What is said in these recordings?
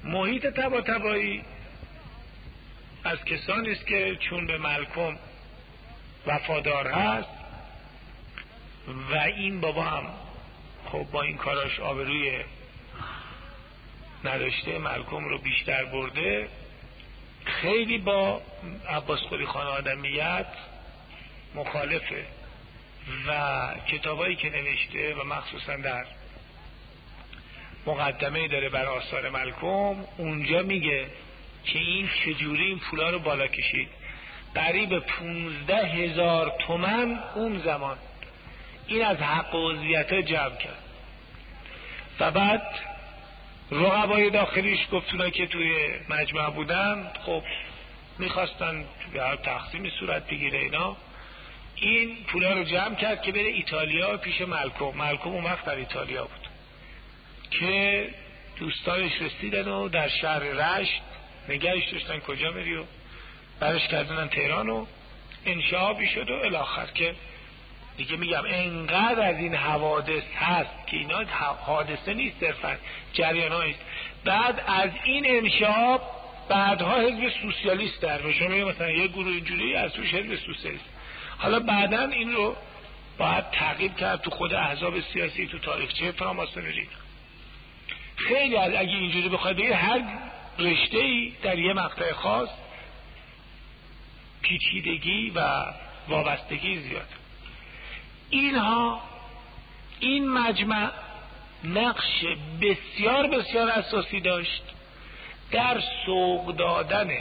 محیط طباطبایی از کسانی است که چون به مالکوم وفادار هست و این بابا هم خب با این کاراش آبروی نداشته، مالکوم رو بیشتر برده، خیلی با عباس قلی خان آدمیت مخالفه و کتابایی که نوشته و مخصوصا در مقدمه داره بر آثار مالکوم، اونجا میگه که این چجوری این پولا رو بالا کشید. قریب 15,000 تومان اون زمان این از حق و عضویت جمع کرد و بعد رقبای داخلیش گفتونا که توی مجمع بودن خب میخواستن تقسیمی صورت بگیره اینا، این پولا رو جمع کرد که بره ایتالیا پیش مالکوم اون وقت در ایتالیا بود که دوستانش رسیدن و در شهر رشت نگهش داشتن کجا میری و برش کردنن تهران و انشعابی شد و الاخر که دیگه میگم انقدر از این حوادث هست که اینا حادثه نیست، صرفا جریان هاییست. بعد از این انشعاب بعدها حزب سوسیالیست در میشه، مثلا یه گروه اینجوری از توش حزب سوسیالیست. حالا بعدا این رو باید تعقیب کرد تو خود احزاب سیاسی، تو تاریخچه فراماسونری. خیلی اگه اینجوری بخواد بگید هر رشته‌ای در یه مقطع خاص پیچیدگی و وابستگی زیاد. اینها این مجمع نقش بسیار بسیار اساسی داشت در سوق دادن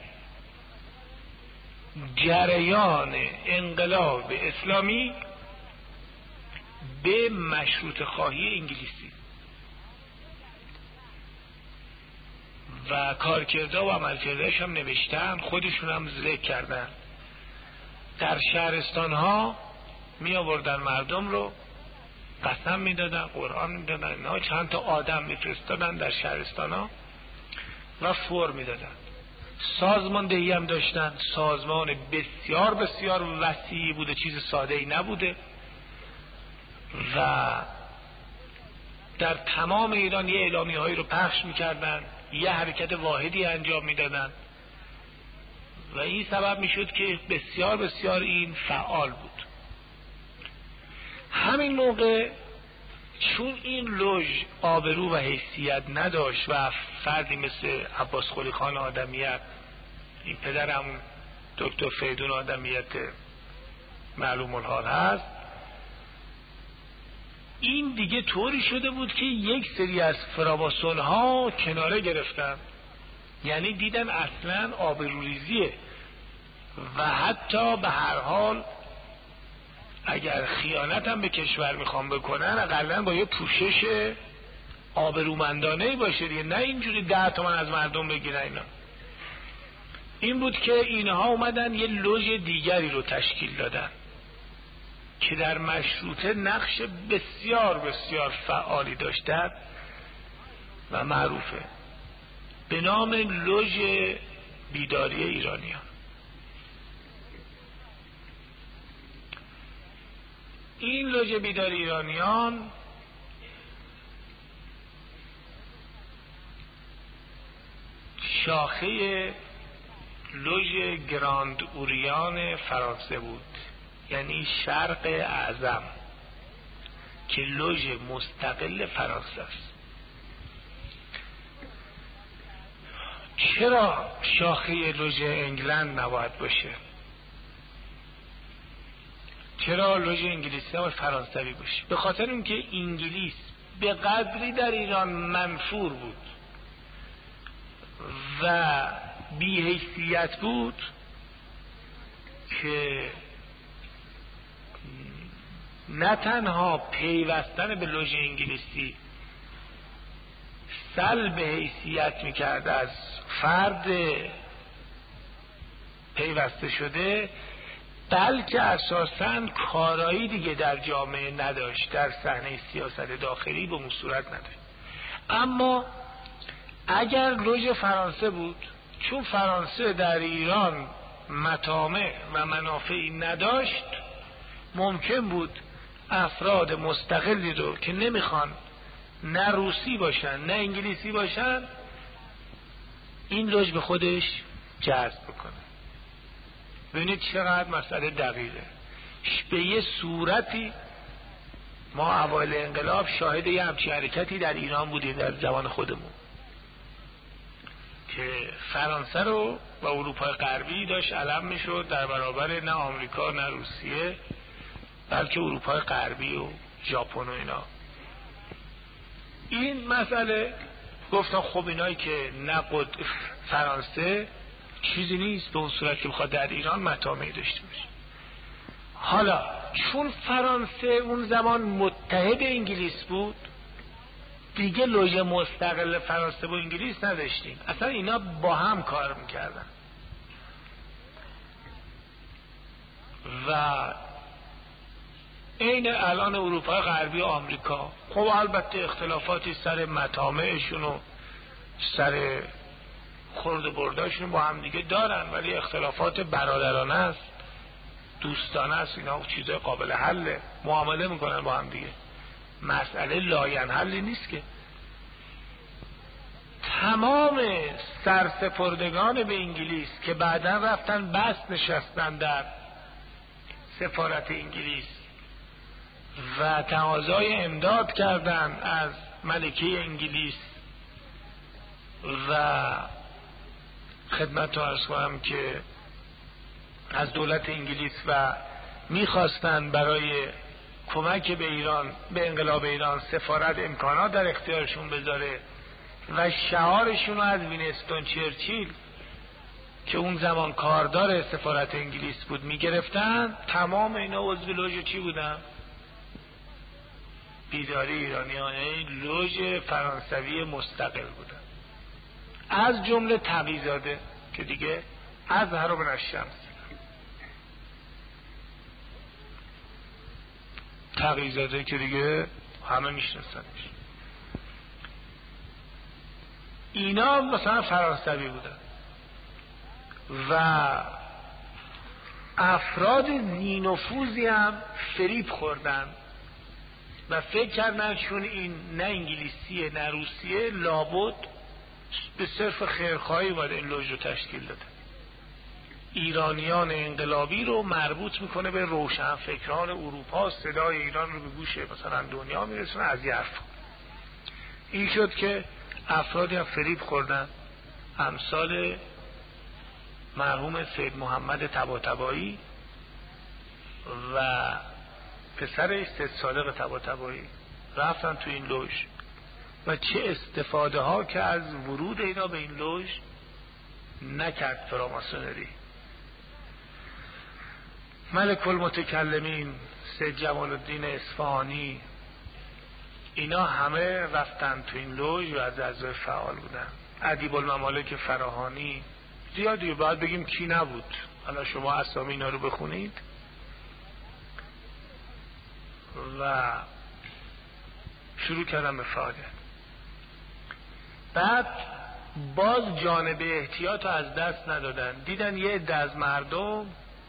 جریان انقلاب اسلامی به مشروط خواهی انگلیسی و کارکرده و عملکردهش هم نوشتن، خودشون هم ذکر کردن. در شهرستان ها می آوردن مردم رو، قسم می دادن، قرآن می دادن، چند تا آدم می فرستادن در شهرستان ها و فور می دادن. سازماندهی هم داشتن، سازمان بسیار بسیار وسیعی بوده، چیز ساده ای نبوده و در تمام ایران یه اعلامیه هایی رو پخش می کردن، یه حرکت واحدی انجام می دادن و این سبب می شد که بسیار بسیار این فعال بود. همین موقع چون این لوژ آبرو و حیثیت نداشت و فردی مثل عباس قلی خان آدمیت، این پدرم دکتر فریدون آدمیت معلوم الحال هست، این دیگه طوری شده بود که یک سری از فراماسون ها کناره گرفتن، یعنی دیدن اصلا آبروریزیه و حتی به هر حال اگر خیانت هم به کشور میخوام بکنن اقلن با یه پوشش آبرومندانه باشه دیگه، نه اینجوری 10 تومن از مردم بگیرن. اینا این بود که اینها اومدن یه لوژ دیگری رو تشکیل دادن که در مشروطه نقش بسیار بسیار فعالی داشته و معروفه به نام لوژ بیداری ایرانیان. این لوژ بیداری ایرانیان شاخه لوژ گراند اوریان فرانسه بود، یعنی شرق اعظم که لوژ مستقل فرانسه است. چرا شاخه لوژ انگلند نباید باشه؟ چرا لوژ انگلیسی و فرانسوی باشه؟ به خاطر اینکه انگلیس به قدری در ایران منفور بود و بی‌حیثیت بود که نه تنها پیوستن به لوژ انگلیسی سلب حیثیت میکرد از فرد پیوسته شده، بلکه اساساً کارایی دیگه در جامعه نداشت، در صحنه سیاست داخلی به صورت نداشت. اما اگر لوژ فرانسه بود، چون فرانسه در ایران مطامع و منافعی نداشت، ممکن بود افراد مستقلی رو که نمیخوان نه روسی باشن نه انگلیسی باشن این لوژ به خودش جذب بکنه. ببینید چقدر مسئله دقیقه. به یه صورتی ما اوایل انقلاب شاهد یه همچین حرکتی در ایران بودیم در زمان خودمون که فرانسه رو و اروپای غربی داشت علم میشد در برابر نه آمریکا نه روسیه، بلکه اروپای غربی و ژاپن و اینا. این مسئله گفتن خب اینایی که نقد فرانسه چیزی نیست به اون صورت که بخواد در ایران مطامعی داشته باشه. حالا چون فرانسه اون زمان متحد انگلیس بود، دیگه لوژ مستقل فرانسه با انگلیس نداشتیم، اصلا اینا با هم کار میکردن و این الان اروپا غربی و آمریکا خب البته اختلافاتی سر مطامعشون و سر خورد برداشون با هم دیگه دارن، ولی اختلافات برادرانه است، دوستانه است، اینا چیزای قابل حله، معامله میکنن با هم دیگه، مسئله لاینحلی نیست که. تمام سرسپردگان به انگلیس که بعدا رفتن بست نشستن در سفارت انگلیس و تقاضای امداد کردن از ملکه انگلیس و خدمت رو عرض کنم که از دولت انگلیس و میخواستن برای کمک به ایران، به انقلاب ایران، سفارت امکانات در اختیارشون بذاره و شعارشون رو از وینستون چرچیل که اون زمان کاردار سفارت انگلیس بود میگرفتن. تمام اینا عضو لوژ چی بودن؟ بیداری ایرانیان، یعنی لوژ فرانسوی مستقل بودن، از جمله تقی‌زاده که دیگه از هر بن الشمس، تقی‌زاده که دیگه همه میشناسنش. اینا مثلا فرانسوی بودن و افراد ذی‌نفوذی هم فریب خوردن و فکر کردن چون این نه انگلیسیه نه روسیه لابد به صرف خیرخواهی باید این لوژ رو تشکیل داده. ایرانیان انقلابی رو مربوط میکنه به روشنفکران اروپا، صدای ایران رو به گوش مثلا دنیا میرسونه، از یه حرف. این شد که افرادی هم فریب خوردن، امثال مرحوم سید محمد طباطبایی و پسرش سید صادق طباطبایی رفتن تو این لوژ و چه استفاده ها که از ورود اینا به این لوژ نکرد فراماسونری. ملک المتکلمین سید جمال الدین اصفهانی اینا همه رفتن تو این لوژ و از اعضای فعال بودن. ادیب الممالک فراهانی، زیادی باید بگیم کی نبود، حالا شما اسامی اینا رو بخونید. و شروع کردم به فعالیت. بعد باز جانب احتیاط رو از دست ندادن، دیدن یه عده از مردم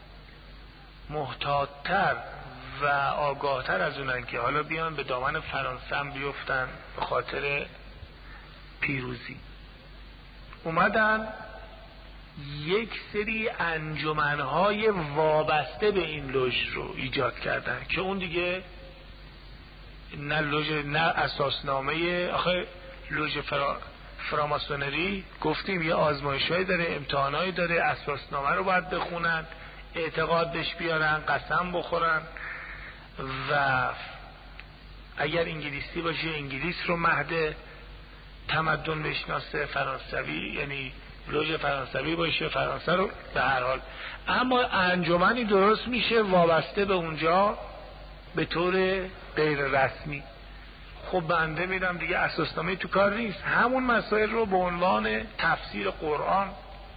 محتاط‌تر و آگاهتر از اونن که حالا بیان به دامن فرانسه هم بیفتن به خاطر پیروزی، اومدن یک سری انجمنهای وابسته به این لوژ رو ایجاد کردن که اون دیگه نه لوژ نه اساسنامه. آخه لوژ فراماسونری گفتیم یه آزمایشایی داره، امتحانایی داره، اساسنامه رو باید بخونن، اعتقاد بهش بیارن، قسم بخورن و اگر انگلیسی باشه انگلیس رو مهد تمدن بشناسه، فرانسوی یعنی لوژ فرانسوی باشه فرانسه رو به هر حال. اما انجمنی درست میشه وابسته به اونجا به طور غیر رسمی. خب بنده میرم دیگه اساسنامه تو کار نیست، همون مسائل رو به عنوان تفسیر قرآن،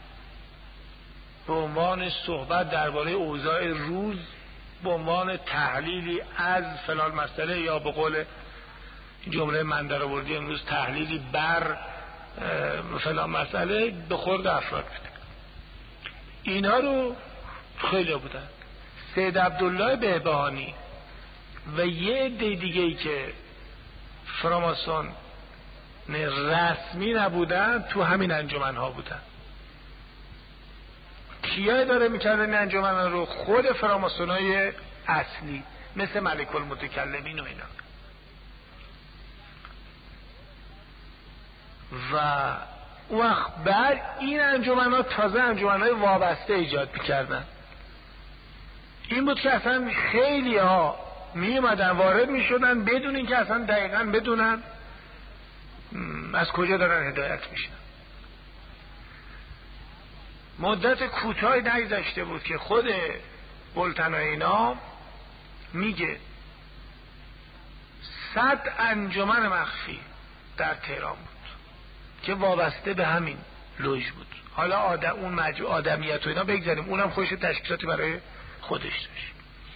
به عنوان صحبت درباره اوضاع روز، به عنوان تحلیلی از فلان مسئله، یا به قول جمله من در آوردی امروز تحلیلی بر فلان مسئله به خورد افراد بده. اینا رو خیلی بودن. سید عبدالله بهبهانی و یه عده دیگه‌ای که فراماسون رسمی نبودن تو همین انجمن‌ها بودن. کیا اداره میکردن این انجمن‌ها رو؟ خود فراماسونای اصلی مثل ملک المتکلمین و اینا. و اون وقت بعد این انجمن‌ها تازه انجمن‌های وابسته ایجاد میکردن. این بود که اصلا خیلی ها می اومدن وارد می شدن بدون اینکه اصلا دقیقا بدونن از کجا دارن هدایت میشن. مدت کوتاهی نگذشته بود که خود بولتناینا میگه 100 انجمن مخفی در تهران بود که وابسته به همین لوژ بود. حالا اون آدمیت و اینا بگذاریم، اونم خودش تشکیلاتی برای خودش داشت.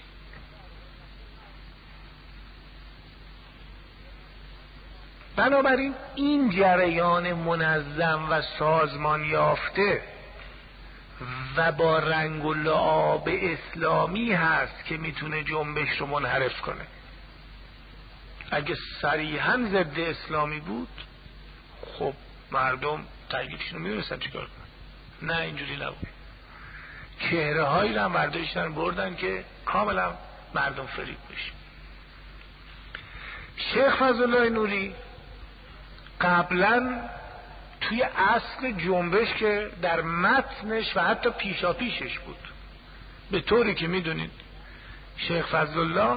بنابراین این جریان منظم و سازمان یافته و با رنگ و لعاب اسلامی هست که میتونه جنبش رو منحرف کنه. اگه صریحاً ضد اسلامی بود خب مردم ترگیبشون رو میدونستن چیکار کنن. نه، اینجوری نبود. چهره هایی رو هم برداشتن بردن که کاملا مردم فریب بشه. شیخ فضلالله نوری قبلا توی اصل جنبش که در متنش و حتی پیشاپیشش بود، به طوری که میدونید شیخ فضلالله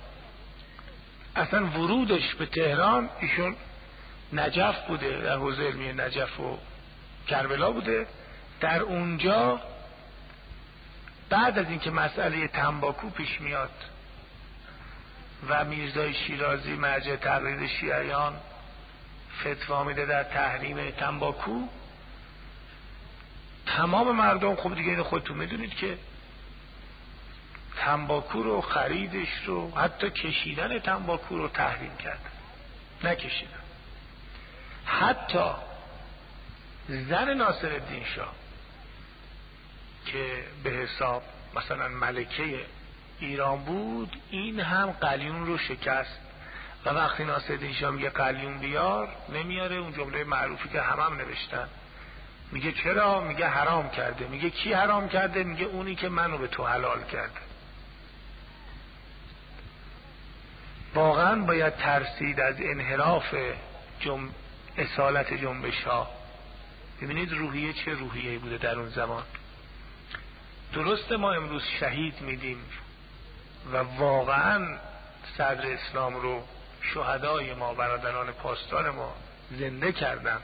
اصلا ورودش به تهران، ایشون نجف بوده، در حوزه علمی نجف و کربلا بوده. در اونجا بعد از اینکه مسئله تنباکو پیش میاد و میرزای شیرازی مرجع تقلید شیعیان فتوا میده در تحریم تنباکو، تمام مردم، خب دیگه اینو خودتون میدونید که تنباکو رو، خریدش رو، حتی کشیدن تنباکو رو تحریم کرد، نکشیدن. حتی زن ناصرالدین شاه که به حساب مثلا ملکه ایران بود، این هم قلیون رو شکست. و وقتی ناصرالدین شاه میگه قلیون بیار، نمیاره. اون جمله معروفی که هم نوشتن، میگه چرا؟ میگه حرام کرده. میگه کی حرام کرده؟ میگه اونی که منو به تو حلال کرده. واقعا باید ترسید از انحراف اصالت جنبش ها. ببینید روحیه چه روحیه‌ای بوده در اون زمان. درسته ما امروز شهید میدیم و واقعا صدر اسلام رو شهدای ما، برادران پاسدار ما زنده کردن،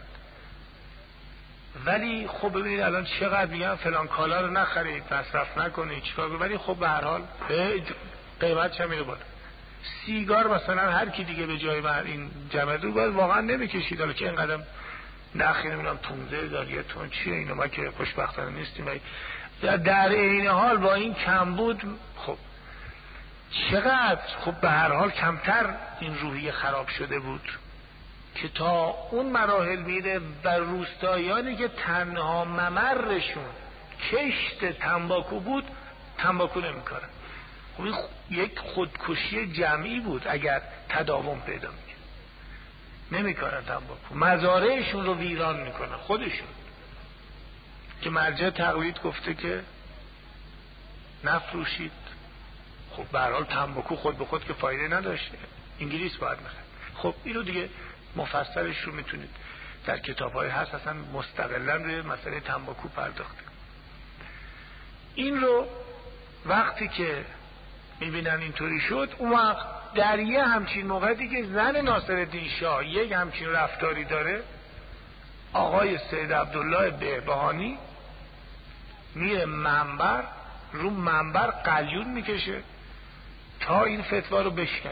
ولی خب ببینید الان چقدر میگن فلان کالا رو نخرید، مصرف نکنید، چیکار کنید، ولی خب به هر حال قیمتش هم میره بالا. سیگار مثلا هر کی دیگه به جای من این جمع رو باید واقعا نمیکشید، حالا که اینقدر نخی نمیدونم 15,000 یه تون چیه اینا، ما که خوشبختانه نیستیم. در این حال با این کم بود، خب چقدر خب به هر حال کمتر این روحیه خراب شده بود که تا اون مراحل میره و روستاییانی که تنها ممرشون کشت تنباکو بود تنباکو نمیکارن. خب این یک خودکشی جمعی بود اگر تداوم پیدا میکنه. نمیکارن تنباکو، مزارعشون رو ویران میکنن خودشون، که مرجع تقلید گفته که نفروشید. خب به هر حال تنباکو خود به خود که فایده نداشته، انگلیس باید میخواد. خب اینو دیگه مفصلش رو میتونید در کتاب‌های هست اصلا مستقلاً به مسئله تنباکو پرداخته. این رو وقتی که میبینن اینطوری شد، اون وقت در یه همچین موقعی که زن ناصرالدین شاه یک همچین رفتاری داره، آقای سید عبدالله بهبهانی میره منبر، رو منبر قلیون میکشه تا این فتوا رو بشکنه.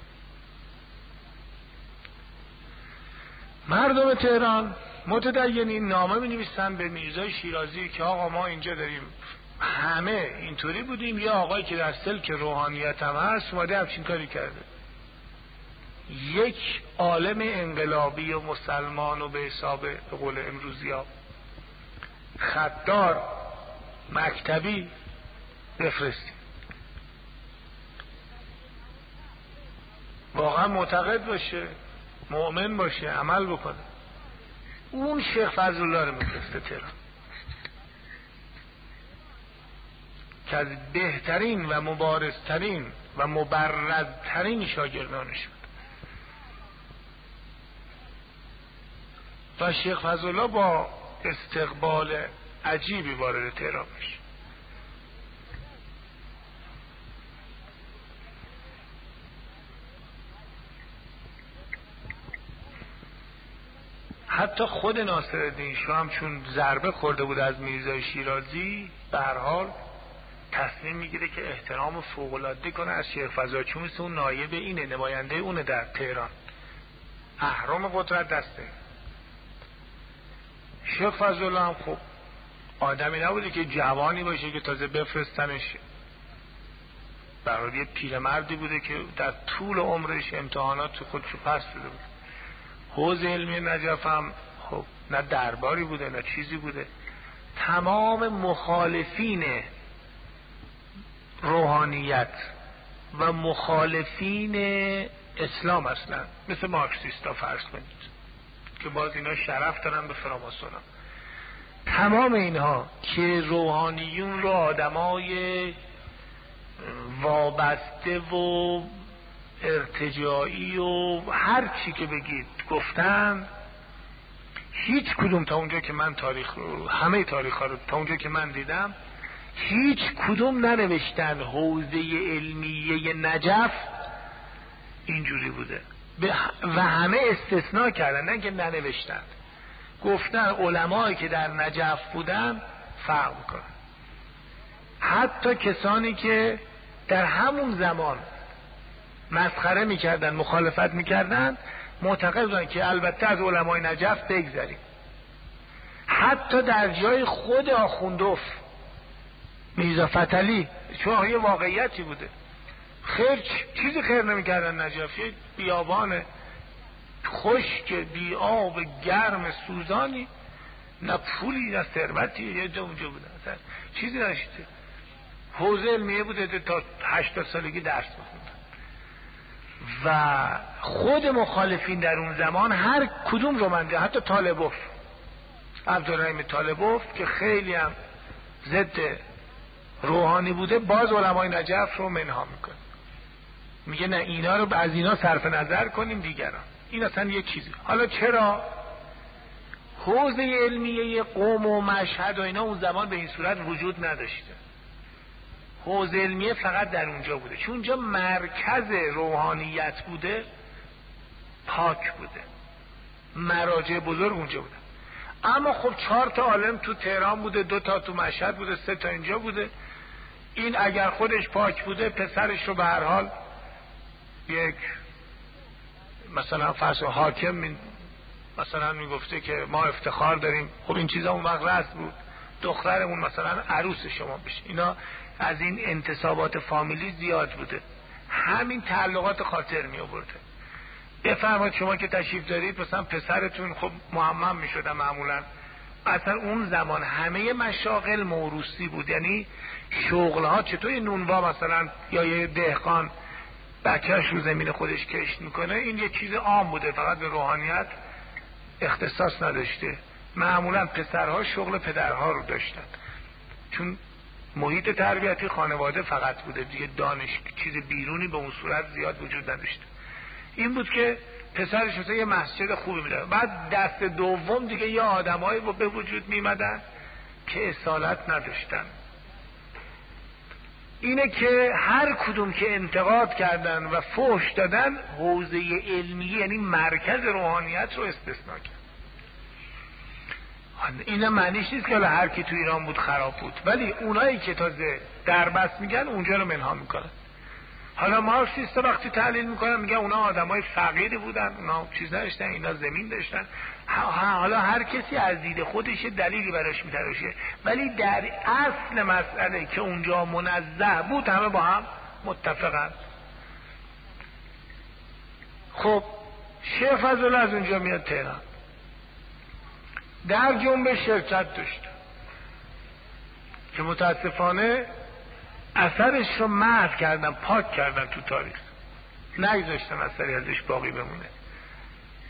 مردم تهران متدینین نامه می‌نویسن به میرزای شیرازی که آقا ما اینجا داریم همه اینطوری بودیم، یه آقایی که در سلک روحانیت هم هست اومده همچین کاری کرده. یک عالم انقلابی و مسلمان و به حساب به قول امروزی ها خطدار مکتبی بفرستیم. واقعا معتقد باشه مؤمن باشه، عمل بکنه. اون شیخ فضلالله رو میفرسته تهران که از بهترین و مبارزترین و مبرزترین شاگردانش بود. و شیخ فضلالله با استقبال عجیبی وارد تهران میشه. حتی خود ناصرالدین شاه هم چون ضربه خورده بود از میرزای شیرازی، به هر حال تصمیم میگیره که احترام فوق‌العاده کنه از شیخ فضلالله، چون مثل اون نایب اینه، نماینده اونه در تهران، اهرام قدرت دسته. شیخ فضلالله هم خب آدمی نبوده که جوانی باشه که تازه بفرستنش، برای یه پیرمردی بوده که در طول عمرش امتحانات خودشو پس داده بود. حوزه علمی نجف هم خب نه درباری بوده نه چیزی بوده. تمام مخالفین روحانیت و مخالفین اسلام اصلا، مثل مارکسیستا فرض کنید که باز اینا شرف دارن به فراماسون ها، تمام اینها که روحانیون رو آدمای وابسته و ارتجاعی و هر چی که بگید گفتن، هیچ کدوم تا اونجا که من همه تاریخ ها رو تا اونجا که من دیدم، هیچ کدوم ننوشتن حوزه علمیه نجف اینجوری بوده و همه استثناء کردن، نه که ننوشتن، گفتن علمایی که در نجف بودن فرق میکنن. حتی کسانی که در همون زمان مسخره میکردن، مخالفت میکردن، معتقد بودن که البته از علمای نجف بگذاریم. حتی در جای خود آخوندوف میرزا فتحعلی، چون یه واقعیتی بوده، خیر چیزی خیر نمیکردن نجف، یه بیابان خشک بی آب گرم سوزانی، نه پولی نه ثروتی، یه جا اونجا بودن، چیزی نشده. حوزه علمیه بوده تا 8 سالگی درس بخوندن و خود مخالفین در اون زمان هر کدوم رو منده، حتی طالبوف، عبدالرحیم طالبوف که خیلی هم ضد روحانی بوده، باز علمای نجف رو منها میکنه، میگه نه اینا رو از اینا صرف نظر کنیم دیگران، این اصلا یک چیزی. حالا چرا حوزه علمیه قم و مشهد و اینا اون زمان به این صورت وجود نداشته؟ حوزه علمیه فقط در اونجا بوده، چون اونجا مرکز روحانیت بوده، پاک بوده، مراجع بزرگ اونجا بوده. اما خب 4 عالم تو تهران بوده، 2 تو مشهد بوده، 3 اینجا بوده. این اگر خودش پاک بوده، پسرش رو به هر حال یک مثلا فرض حاکم مثلا میگفته که ما افتخار داریم، خب این چیزا اون وقت رسم بود، دخترمون مثلا عروس شما بشه. اینا از این انتصابات فامیلی زیاد بوده، همین تعلقات خاطر می آورده. بفرمایید شما که تشریف دارید مثلا پسرتون خب معمم می شده معمولا. اصلا اون زمان همه مشاغل موروثی بود، یعنی شغلها چطور نونوا مثلا یا یه دهقان بچهش رو زمین خودش کشت میکنه، این یه چیز عام بوده، فقط به روحانیت اختصاص نداشته. معمولا پسرها شغل پدرها رو داشتن، چون محیط تربیتی خانواده فقط بوده دیگه، دانش چیز بیرونی به اون صورت زیاد وجود نداشته. این بود که پسرش مثلا یه مسجد خوبی میدن، بعد دست دوم دیگه یه آدمایی به وجود میمدن که اصالت نداشتن. اینه که هر کدوم که انتقاد کردن و فحش دادن، حوزه علمی یعنی مرکز روحانیت رو استثناء کرد. این معنیش نیست که هر کی تو ایران بود خراب بود، ولی اونایی که تازه دربست میگن اونجا رو منها میکنن. حالا مارکسیستا وقتی تحلیل میکنن میگن اونا آدمای فقیری بودن، اونا چیز نداشتن، اینا زمین داشتن. حالا هر کسی از دید خودش دلیلی براش میتراشه، ولی در اصل مسئله که اونجا منزه بود همه با هم متفقن. خب شیخ فضلالله از اونجا میاد تهران، در جنبش شرکت داشت که متاسفانه اثرش رو محو کردن، پاک کردن تو تاریخ، نگذاشتن اثری ازش باقی بمونه.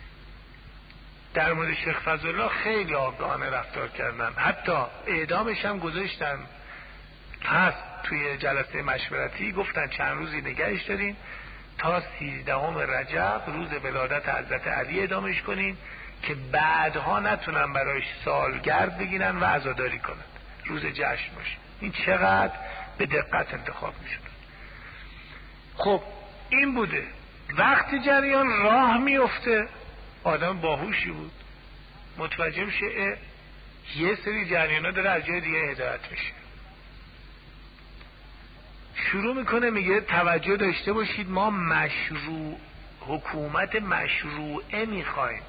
در مورد شیخ فضلالله خیلی آگاهانه رفتار کردن، حتی اعدامش هم گذاشتن. پس توی جلسه مشورتی گفتن چند روزی نگهش دارین تا 13 رجب روز ولادت حضرت علی اعدامش کنین که بعدها نتونن برایش سالگرد بگیرن و عزاداری کنن، روز جشن باشه. این چقدر به دقت انتخاب میشد. خب این بوده. وقتی جریان راه میفته، آدم باهوشی بود، متوجه میشه یه سری جریانا داره از جای دیگه هدایت میشه. شروع میکنه میگه توجه داشته باشید، ما حکومت مشروعه میخوایم،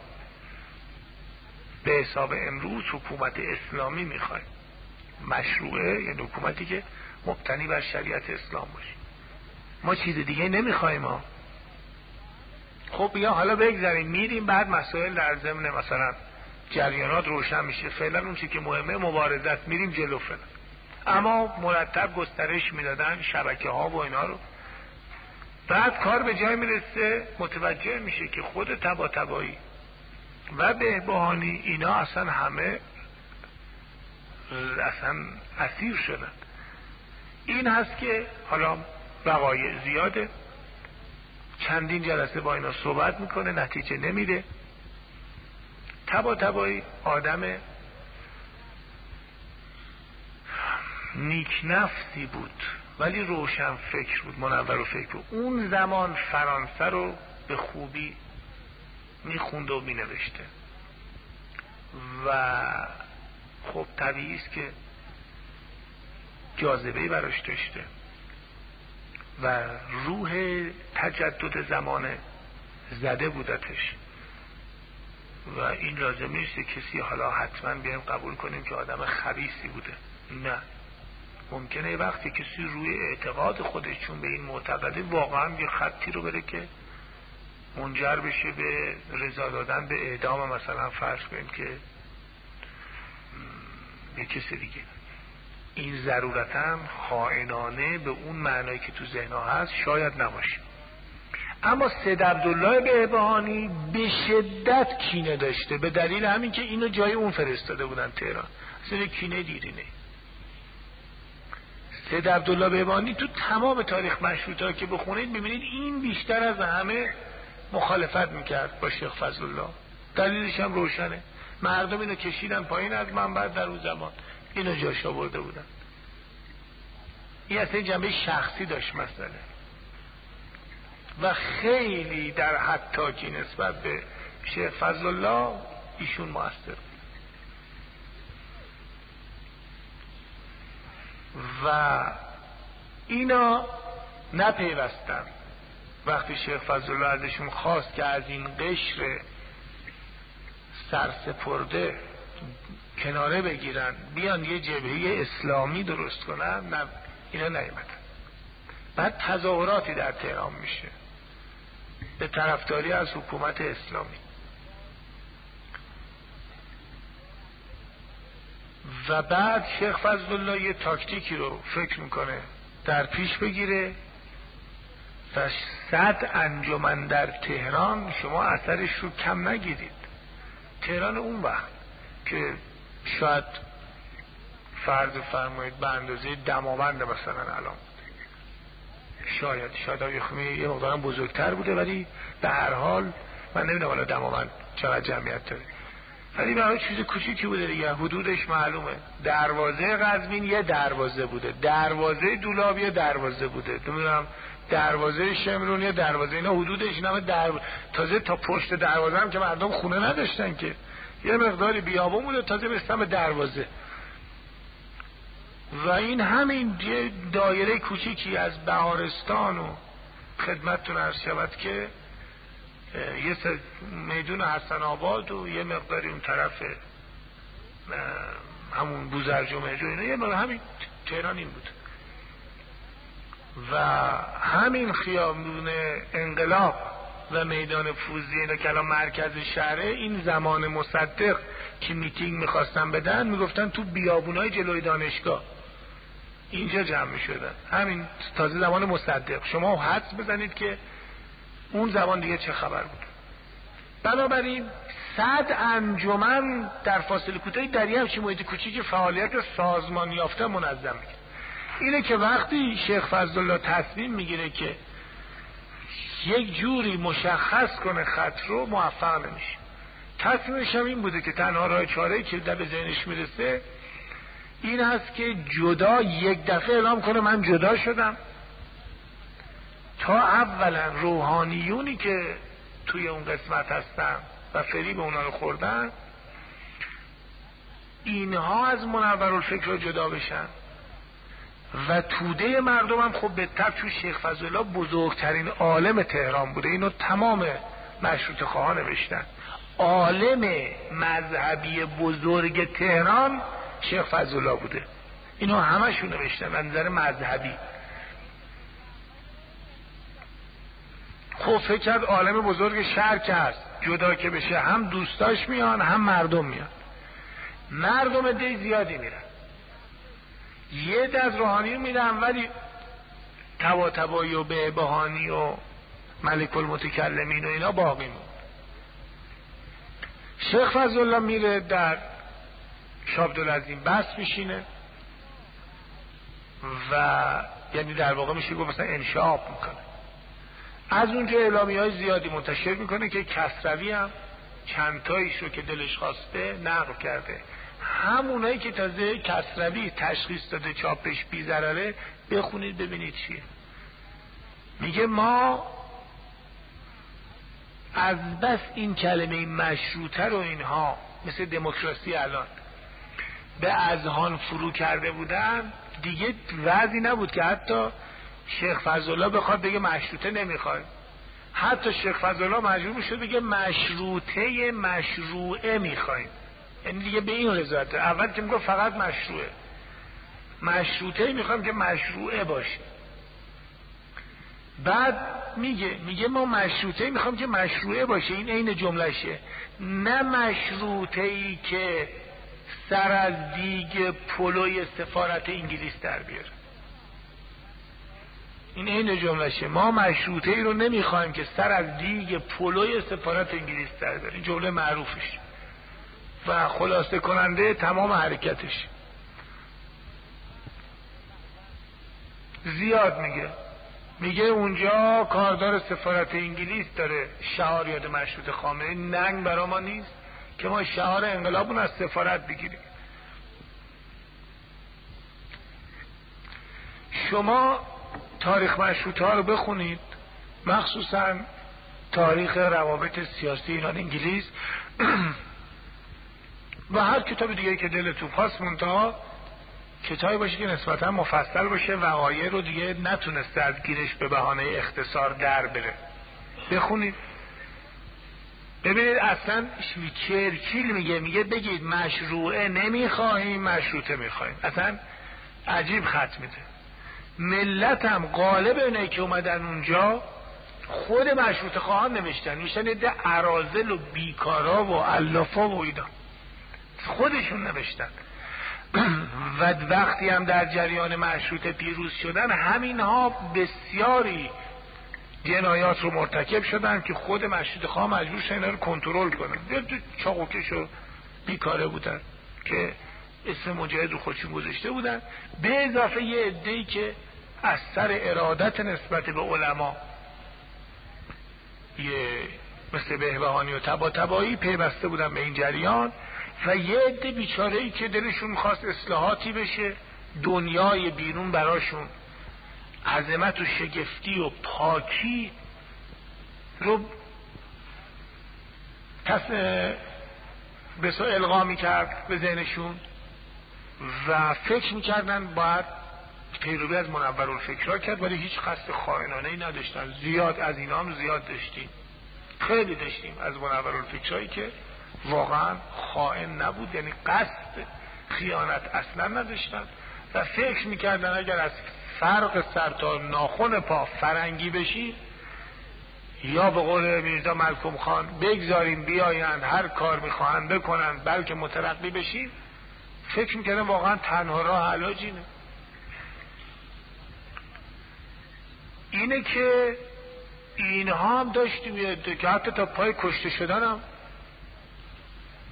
به حساب امروز حکومت اسلامی میخوایم. مشروعه یعنی حکومتی که مبتنی بر شریعت اسلام باشه. ما چیز دیگه نمیخوایم ها. خب یا حالا بگذاریم میریم بعد مسائل در ضمن مثلا جریانات روشن میشه. فعلا اون چیزی که مهمه مبارزت، میریم جلو فعلا. اما مرتب گسترش میدادن شبکه ها و اینا رو. بعد کار به جای میرسه متوجه میشه که خود طباطبایی و بهبهانی اینا اصلا همه اصلا اسیر شدن. این هست که حالا وقایع زیاده، چندین جلسه با اینا صحبت میکنه، نتیجه نمیده. طباطبایی آدم نیک نفسی بود ولی روشن فکر بود، منور و فکر بود. اون زمان فرانسه رو به خوبی میخوند و مینوشته و خب طبیعی است که جاذبه‌ای براش داشته و روح تجدد زمانه زده بودتش و این لازم نیست کسی حالا حتما بیایم قبول کنیم که آدم خبیثی بوده. نه، ممکنه وقتی کسی روی اعتقاد خودش چون به این معتقده واقعا یه خطی رو بره که منجر بشه به رضا دادن به اعدام، مثلا فرض کنیم که یه کسی دیگه. این ضرورتاً خائنانه به اون معنایی که تو ذهنها هست شاید نباشه. اما سید عبدالله بهبهانی به شدت کینه داشته، به دلیل همین که اینو جای اون فرستاده بودن تهران. اصلا کینه دیرینه. سید عبدالله بهبهانی تو تمام تاریخ مشروطه که بخونید میبینید این بیشتر از همه مخالفت میکرد با شیخ فضلالله. دلیلش هم روشنه، مردم اینو کشیدن پایین از منبر در اون زمان، اینو جاش آورده بودن. این اصلا جنبه شخصی داشت مسئله و خیلی در حتی نسبت به شیخ فضلالله ایشون مؤثر و اینا نپیوستن. وقتی شیخ فضلالله ازشون خواست که از این قشر سرسپرده کناره بگیرن بیان یه جبهه اسلامی درست کنن، نه، اینا نیامدن. بعد تظاهراتی در تهران میشه به طرفداری از حکومت اسلامی و بعد شیخ فضلالله یه تاکتیکی رو فکر میکنه در پیش بگیره و 100 انجمن در تهران شما اثرش رو کم نگیرید. تهران اون وقت که شاید فرض فرمایید به اندازه دماوند مثلا الان، شاید یه مقدارم بزرگتر بوده ولی به هر حال من نمیدونم حالا دماوند چقدر جمعیت داره، ولی برای چیز کوچیکی بوده دیگه، حدودش معلومه. دروازه قزوین یه دروازه بوده، دروازه دولاب یه دروازه بوده، نمیدونم دروازه شمرون یه دروازه، اینا حدودش اینا تازه تا پشت دروازه هم که مردم خونه نداشتن که، یه مقداری بیابون بوده تازه برسن به دروازه و این همین یه دایره کوچیکی از بهارستان و خدمتتون عرض شود که یه میدون حسن آباد و یه مقداری اون طرف همون بوزرجمه جو اینا، یه مقدار همین تهران این بود و همین خیابون انقلاب و میدان فوزی اینا که الان مرکز شهره، این زمان مصدق که میتینگ میخواستن بدن میگفتن تو بیابونای جلوی دانشگاه اینجا جمع میشدن. همین تازه زمان مصدق، شما حدس بزنید که اون زمان دیگه چه خبر بود. بنابراین 100 انجمن در فاصله کوتاهی در یه همچین محیط کوچیک فعالیت سازمان یافته منظم میکنه. اینه که وقتی شیخ فضلالله تصمیم میگیره که یک جوری مشخص کنه خط رو، موفق نمیشه. تصمیمش هم این بوده که تنها راه چاره‌ای که در به ذهنش میرسه این هست که جدا یک دفعه اعلام کنه من جدا شدم، تا اولا روحانیونی که توی اون قسمت هستن و فریب اونا رو خوردن اینها از منورالفکر جدا بشن و توده مردم هم خب به طب چون شیخ فضلالله بزرگترین عالم تهران بوده، اینو تمام مشروطه خواها نوشتن، عالم مذهبی بزرگ تهران شیخ فضلالله بوده، اینو همشون نوشتن از نظر مذهبی. خب فکر کرد عالم بزرگ شهر که هست جدا که بشه هم دوستاش میان هم مردم میان، مردم ده زیادی میرن، یه ده از روحانی میرن ولی طباطبایی و بهبهانی و ملک المتکلمین و اینا باقی مون. شیخ فضلالله میره در شابدالعظیم بس میشینه و یعنی در واقع میشه گفت مثلا انشعاب میکنه، از اونجا اعلامیه‌های زیادی منتشر میکنه که کسروی هم چند تاییش رو که دلش خواسته نقل کرده، همونایی که تازه کسروی تشخیص داده چاپش بی ضرره بخونید ببینید چیه. میگه ما از بس این کلمه مشروطه رو اینها مثل دموکراسی الان به اذهان فرو کرده بودن، دیگه وضعی نبود که حتی شیخ فضلالله بخواد بگه مشروطه نمیخواد، حتی شیخ فضلالله مجبور میشد بگه مشروطه مشروعه میخوایم، یعنی دیگه به این رضایت. اول که میگه فقط مشروعه، مشروطه میخوایم که مشروعه باشه، بعد میگه ما مشروطه میخوایم که مشروعه باشه، این عین جملهشه، نه مشروطه ای که سر از دیگ پلوی سفارت انگلیس در بیاره، این عین جملهشه، ما مشروطه ای رو نمیخوایم که سر از دیگ پلوی سفارت انگلیس در بیاره، این جمله معروفش و خلاصه کننده تمام حرکتش. زیاد میگه اونجا کاردار سفارت انگلیس داره شعار یاد مشروطه خامنه‌ای، ننگ برا ما نیست که ما شعار انقلابون از سفارت بگیریم. شما تاریخ مشروطه ها رو بخونید، مخصوصا تاریخ روابط سیاسی ایران انگلیس و هر کتاب دیگه که دلتون خواست، منتها کتابی باشه که نسبتا مفصل باشه، وقایع رو دیگه نتونسته از گیرش به بهانه اختصار در بره، بخونید ببینید اصلا چرچیل میگه بگید مشروعه نمیخواهیم مشروطه میخواهیم، اصلا عجیب خط میده. ملت هم غالب اینایی که اومدن اونجا خود مشروطه خواهان نوشتن یه اراذل و بیکارا و علافا و اینا خودشون نوشتن و وقتی هم در جریان مشروطه پیروز شدن همینها بسیاری جنایات رو مرتکب شدن که خود مشروطه خواه مجبور شدن اینا رو کنترل کنن، چاقوکش و بیکاره بودن که اسم مجاهد رو خودشون گذاشته بودن، به اضافه یه عده‌ای که از سر ارادت نسبت به علما مثل بهبهانی و طباطبایی پیوسته بودن به این جریان و یه عده بیچاره‌ای که دلشون خواست اصلاحاتی بشه، دنیای بیرون براشون عظمت و شگفتی و پاکی رو بسا القا میکرد به ذهنشون و فکر میکردن باید پیروی از منورالفکرها کرد، ولی هیچ قصد خائنانه‌ای نداشتن. زیاد از اینا هم زیاد داشتیم، خیلی داشتیم از منورالفکرهایی که واقعا خائن نبود، یعنی قصد خیانت اصلا نداشتن و فکر میکردن اگر از فرق سر تا ناخن پا فرنگی بشی یا به قول میرزا ملکم خان بگذاریم بیاین هر کار میخواهن بکنن بلکه مترقی بشیم، فکر میکردن واقعا تنها راه علاج اینه که اینها هم داشتیم که حتی تا پای کشته شدن هم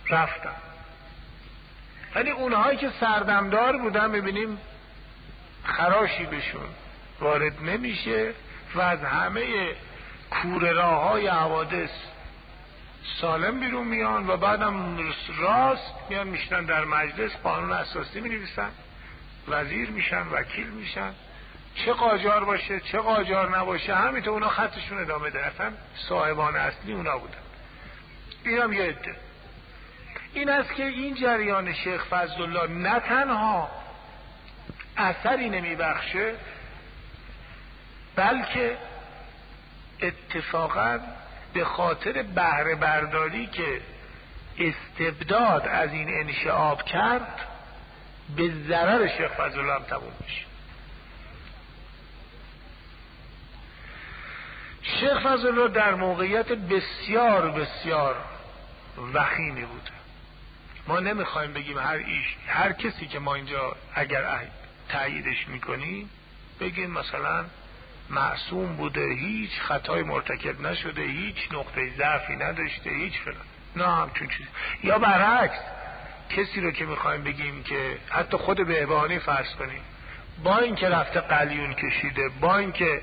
رفتن. ولی اونهایی که سردمدار بودن میبینیم خراشی بهشون وارد نمیشه و از همه کوره راه‌های حوادث سالم بیرون میان و بعدم راست میان میشنن در مجلس قانون اساسی مینویسن، وزیر میشن، وکیل میشن، چه قاجار باشه چه قاجار نباشه همینطور اونا خطشون ادامه ده. اصلا صاحبان اصلی اونا بودن. این هم یه عده. این است که این جریان شیخ فضلالله نه تنها اثری نمیبخشه بلکه اتفاقا به خاطر بهره برداری که استبداد از این انشعاب کرد به ضرر شیخ فضلالله هم تموم میشه. شیخ فضلالله در موقعیت بسیار بسیار وخیمی بوده. ما نمیخوایم بگیم هر کسی که ما اینجا اگر تاییدش میکنیم بگیم مثلا معصوم بوده، هیچ خطای مرتکب نشده، هیچ نقطه ضعفی نداشته، هیچ فلان، نه همچون چیز. یا برعکس کسی رو که میخوایم بگیم که حتی خود بهبهانی فرض کنیم با اینکه رفته قلیون کشیده، با اینکه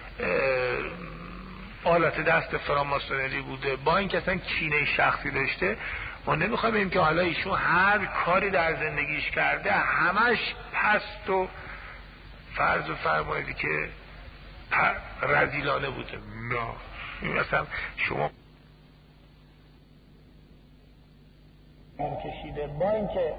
آلت دست فراماسونری بوده، با اینکه اصلا کینه شخصی داشته، ما نمیخوایم بگیم که حالا ایشون هر کاری در زندگیش کرده همش پست و فرض و فرمایید که رذیلانه بوده. نه، مثلا شما کشیده، با اینکه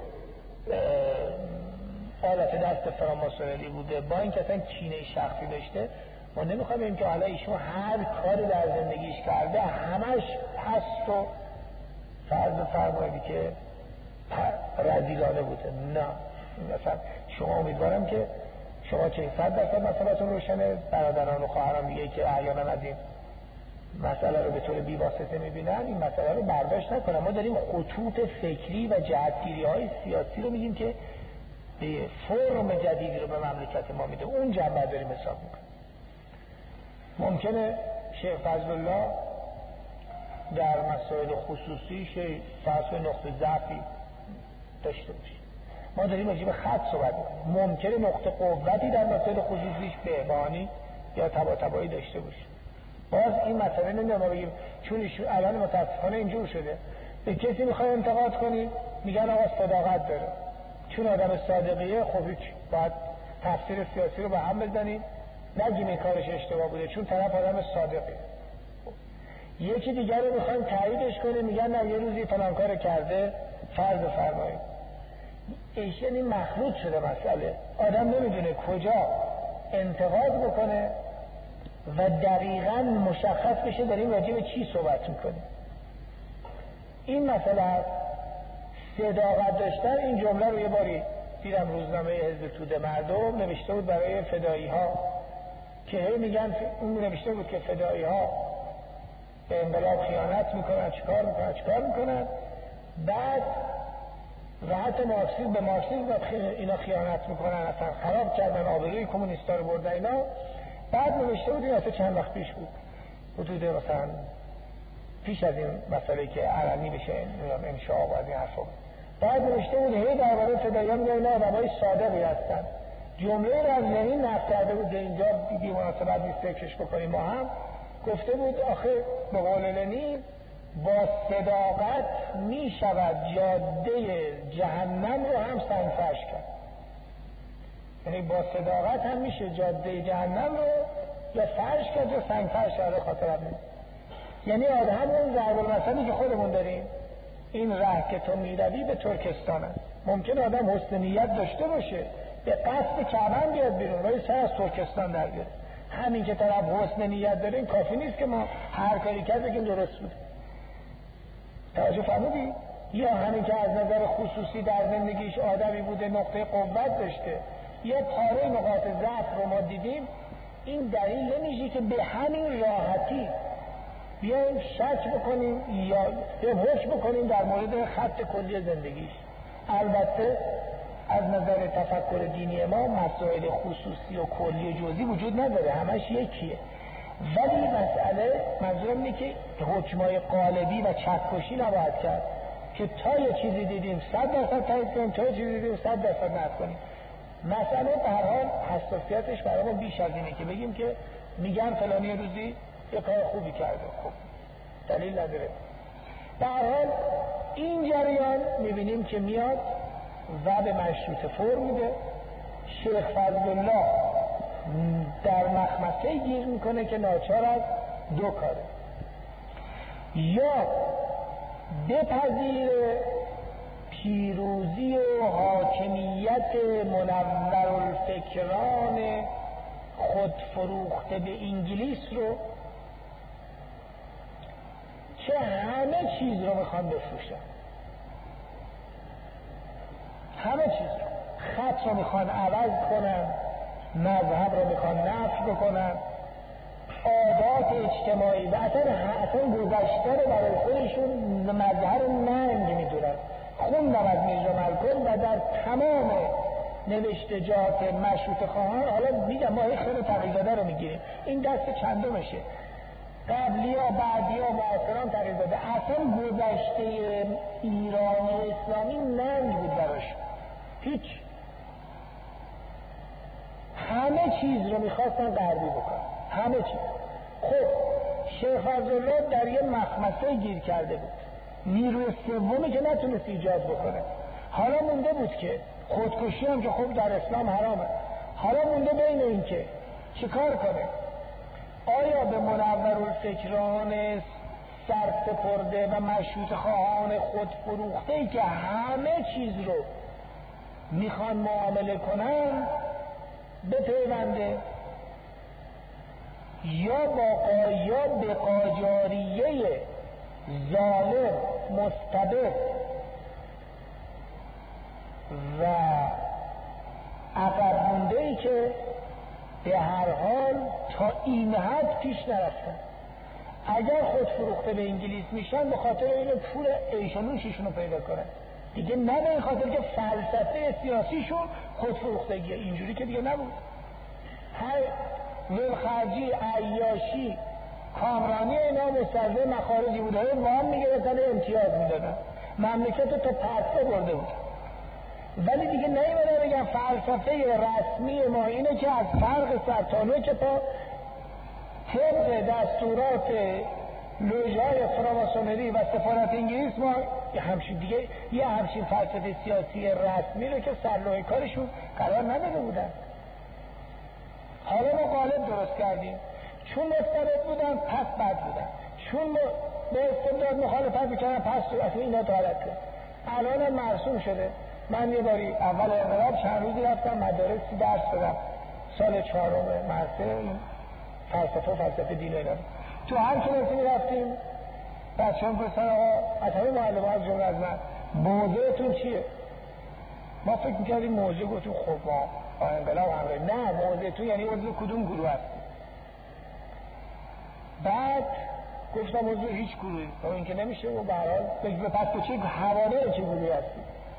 آلت دست فراماسونری بوده، با اینکه اصلا کینه شخصی داشته، ما نمیخوایم بگیم که حالا ایشون هر کاری در زندگیش کرده همش پست و فرض فرمایید که رذیلانه بوده. نه، مثلا شما امیدوارم که شما که 100% مسئله‌تون روشنه، برادران و خواهران دیگه که احیانا از این مسئله رو به طور بی‌واسطه می‌بینن این مسئله رو برداشت نکنن. ما داریم خطوط فکری و جهت‌گیری‌های سیاسی رو میگیم که فرم جدیدی رو به مملکت ما میده، اون جنبه داریم حساب میکنیم. ممکنه شیخ فضلالله در مسائل خصوصی فرض نقطه ضعفی داشته باشه، ما داریم راجع به خط صحبت میکنیم. ممکنه نقطه قوتی در مسائل خصوصیش بهبهانی یا طباطبایی داشته باشه. باز این مسئله نمیدونم بگیم چون الان متاسفانه اینجور شده به کسی میخوای انتقاد کنی میگن آقا صداقت داره، چون آدم صادقیه خب هیچ باید تفسیر سیاسی رو به هم بزنیم نگیم این کارش اشتباه بوده چون طرف آدم صادقیه. یکی دیگر رو میخوایم تاییدش کنیم میگن نه یه روزی فلان کار کرده فرض فرمایید. یعنی مخلوط شده مسئله، آدم نمیدونه کجا انتقاد بکنه و دقیقاً مشخص بشه داریم راجع به چی صحبت میکنیم. این مسئله صداقت داشتن، این جمله رو یه باری دیدم روزنامه حزب توده مردم نوشته بود برای فدایی ها که هی میگن، اون نوشته بود که فدایی ها به انقلاب خیانت میکنن، چیکار میکنن، بعد و حتی به مارکسیسم اینا خیانت میکنن، اصلا خراب کردن، آبروی کمونیستا رو بردن اینا. بعد نوشته بود، این اصلا چند وقت پیش بود، حدود مثلا پیش از این مسئله که علنی بشه انشاء و از این حرفا، بعد نوشته بود هی درباره فدایی‌ها میگه اینا آدمای صادقی هستن. جمله رو از لنین نقل کرده بود، اینجا بی مناسبت نیست فکرش بکنیم. ما هم گفته بود آخه به قول لنین با صداقت می شود جاده جهنم رو هم سنگفرش کرد. یعنی با صداقت هم میشه جاده جهنم رو یا فرش کرد یا سنگفرش کرد. خاطرم نیست. یعنی آدم اون ضرب المثلی که خودمون داریم، این راه که تو میروی به ترکستان است. ممکن آدم حسن نیت داشته باشه به قصد کعبه بیاد بیرون ولی سر از ترکستان در بیاد. همین که طرف حسن نیت داره این کافی نیست که ما هر کاری کرده که درست بود. توجه فرمودی؟ یا همین که از نظر خصوصی در زندگیش آدمی بوده نقطه قوت داشته یا پاره نقاط ضعف رو ما دیدیم، این دلیل نمیشه که به همین راحتی بیایم شک بکنیم یا حکم بکنیم در مورد خط کلی زندگیش. البته از نظر تفکر دینی ما مسائل خصوصی و کلی و جزئی وجود نداره، همش یکیه. ولی مسئله منظورم اینه که حکمای قالبی و چکشی نباید کرد. که تا یه چیزی دیدیم 100% تایید کنیم، تا یه چیزی دیدیم 100% نقد کنیم. مسئله به هر حال حساسیتش برای ما بیش از اینه که بگیم که میگن فلانی روزی یه کار خوبی کرده، خب دلیل نداره. به هر حال این جریان میبینیم که میاد و به مشروطه فرم میده. شیخ فضلالله در مخمسه گیر میکنه که ناچار از دو کاره: یا بپذیر پیروزی و حاکمیت منورالفکران خودفروخته به انگلیس رو که همه چیز رو میخوان بفروشن، همه چیز رو، خط رو میخوان عوض کنن، مذهب رو میخوان نفی بکنن، عادات اجتماعی و اصلا گذشته رو برای خودشون مظهر ننگ میدونن. خوندم از میرزا ملکم و در تمام نوشتجات مشروطه خواهان، حالا میگم ما خیلی تقی‌زاده رو میگیریم، این دست چندمشه، قبلی ها بعدی ها معاصران تقی‌زاده، اصلا گذشته ایرانی اسلامی ننگ بود براش، هیچ، همه چیز رو میخواستن غربی بکنن، همه چیز. خب شیخ فضلالله در یه مخمسه گیر کرده بود، نیروی سومی که نتونست ایجاد بکنه. حالا مونده بود که خودکشی هم که خب در اسلام حرامه، حالا مونده بین این که چیکار کنه، آیا به منورالفکران سرسپرده و مشروطه خواهان خودفروخته که همه چیز رو میخوان معامله کنن بپیونده، یا به قاجاریه ظالم مستبد و عقب مونده‌ای که به هر حال تا این حد پیش نرفتن. اگر خود فروخته به انگلیس میشن به خاطر این پول ایشانوششون رو پیدا کنن دیگه، نه به این خاطر که فلسفه سیاسیشون خود فروختگیه، اینجوری که دیگه نبود. هر ولخرجی، عیاشی، کامرانی اینا مستلزم مخارجی بود، وام میگرفتن امتیاز میدادن، مملکت رو تا پرسه برده بود. ولی دیگه نمیدونه بگم فلسفه رسمی ما اینه که از فرق سرطانوی که پا طبق دستورات لوژهای فراماسونری و سفارت انگلیس ما همچین دیگه یه همچین فلسفه سیاسی رسمی رو که سرلوح کارشون قرار نداده بودن. حالا ما قالب درست کردیم، چون مستبد بودن پس بد بودن، چون به استبداد مخالفت میکردن پس اصلا اینا دارد کرد. الان مرسوم شده. من یه باری اول انقلاب چند روزی رفتم مدارسی درس دادم، سال 4 مرسه این فلسفه دین ایران. تو هر کلاسی میرفتیم بچه هم پرسن آقا از همه معلم از جمله از من موضوعتون چیه؟ ما فکر میکردیم موضوع گفتیم خب ما انقلاب همره، نه موضوعتون یعنی عضو کدوم گروه هست؟ بعد گفتم موضوع هیچ گروهی، این که نمیشه و به هر حال به پس به چه حواله چه گروهی هستی؟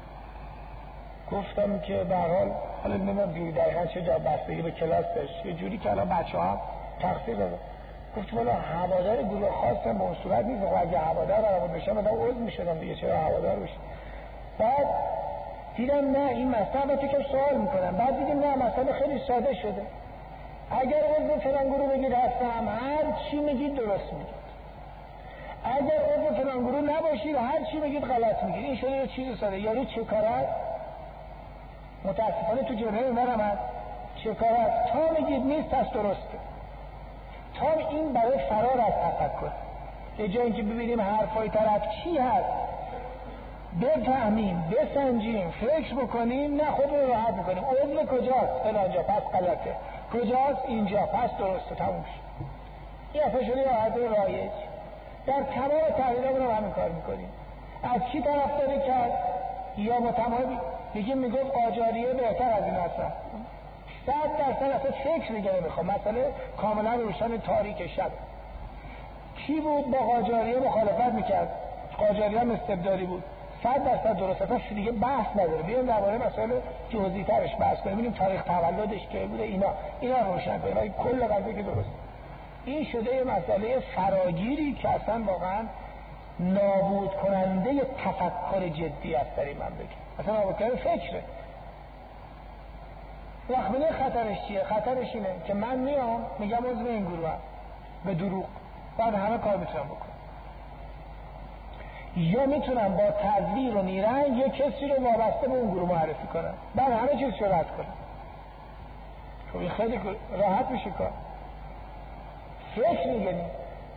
گفتم که به هر حال حالا نمیدونم دقیقاً چه جا بستگی به کلاس داشت، یه جوری که الان بچه‌ها تقصیر دادن. گفتم والا هوادار گروه خاص هم به اون صورت نیست، اگه هوادار برام بشه من عضو میشدم دیگه، چرا هوادار بشه؟ بعد دیدم نه این مسئله که سوال میکنم، بعد دیدم نه مسئله خیلی ساده شده، اگر عضو فلان گروه بگید هستم هر چی میگید درست میگید، اگر عضو فلان گروه نباشید هر چی میگید غلط میگید. این شده یه چیز ساده. یعنی چه کار است؟ متاسفانه تو جبهه نرمد چه کار است؟ تا میگید نیست پس درسته. تا این برای فرار از تفکر، به جای اینکه ببینیم حرفای طرف چی هست بفهمیم، بسنجیم، فکر بکنیم، نه خود رو راحت بکنیم. عضو کجاست؟ فلانجا پس غلطه، کجاست؟ اینجا پس درسته، تموم شد. این اصلا شده راحت رایج. در تمام تحلیلمون رو همین کار میکنیم. از کی طرفداری کرد؟ یا متمایل بگیم میگفت قاجاریه بهتر از این هستن، 100% اصلا فکر دیگه نمیخوام، مثلا کاملا روشن تاریک شب. کی بود با قاجاریه مخالفت میکرد؟ قاجاریه هم استبدادی بود، 100% درست، اصلا دیگه بحث نداره. بیایم درباره مسائل جزئی ترش بحث کنیم، ببینیم تاریخ تولدش کی بوده، اینا روشن کنیم، کل قضیه که درست. این شده یه مسئله فراگیری که اصلا واقعا نابود کننده تفکر جدی است در این مملکت. اصلا نابود کننده فکره. وقتی خطرش چیه؟ خطرش اینه که من میام میگم عضو این گروه هم به دروغ، بعد همه کار میتونم بکنم، یا میتونم با تزویر و نیرنگ یک کسی رو وابسته به اون گروه معرفی کنم، بعد همه چیز رو رد کنم. خب این خیلی راحت میشه کار. فکر میگنی.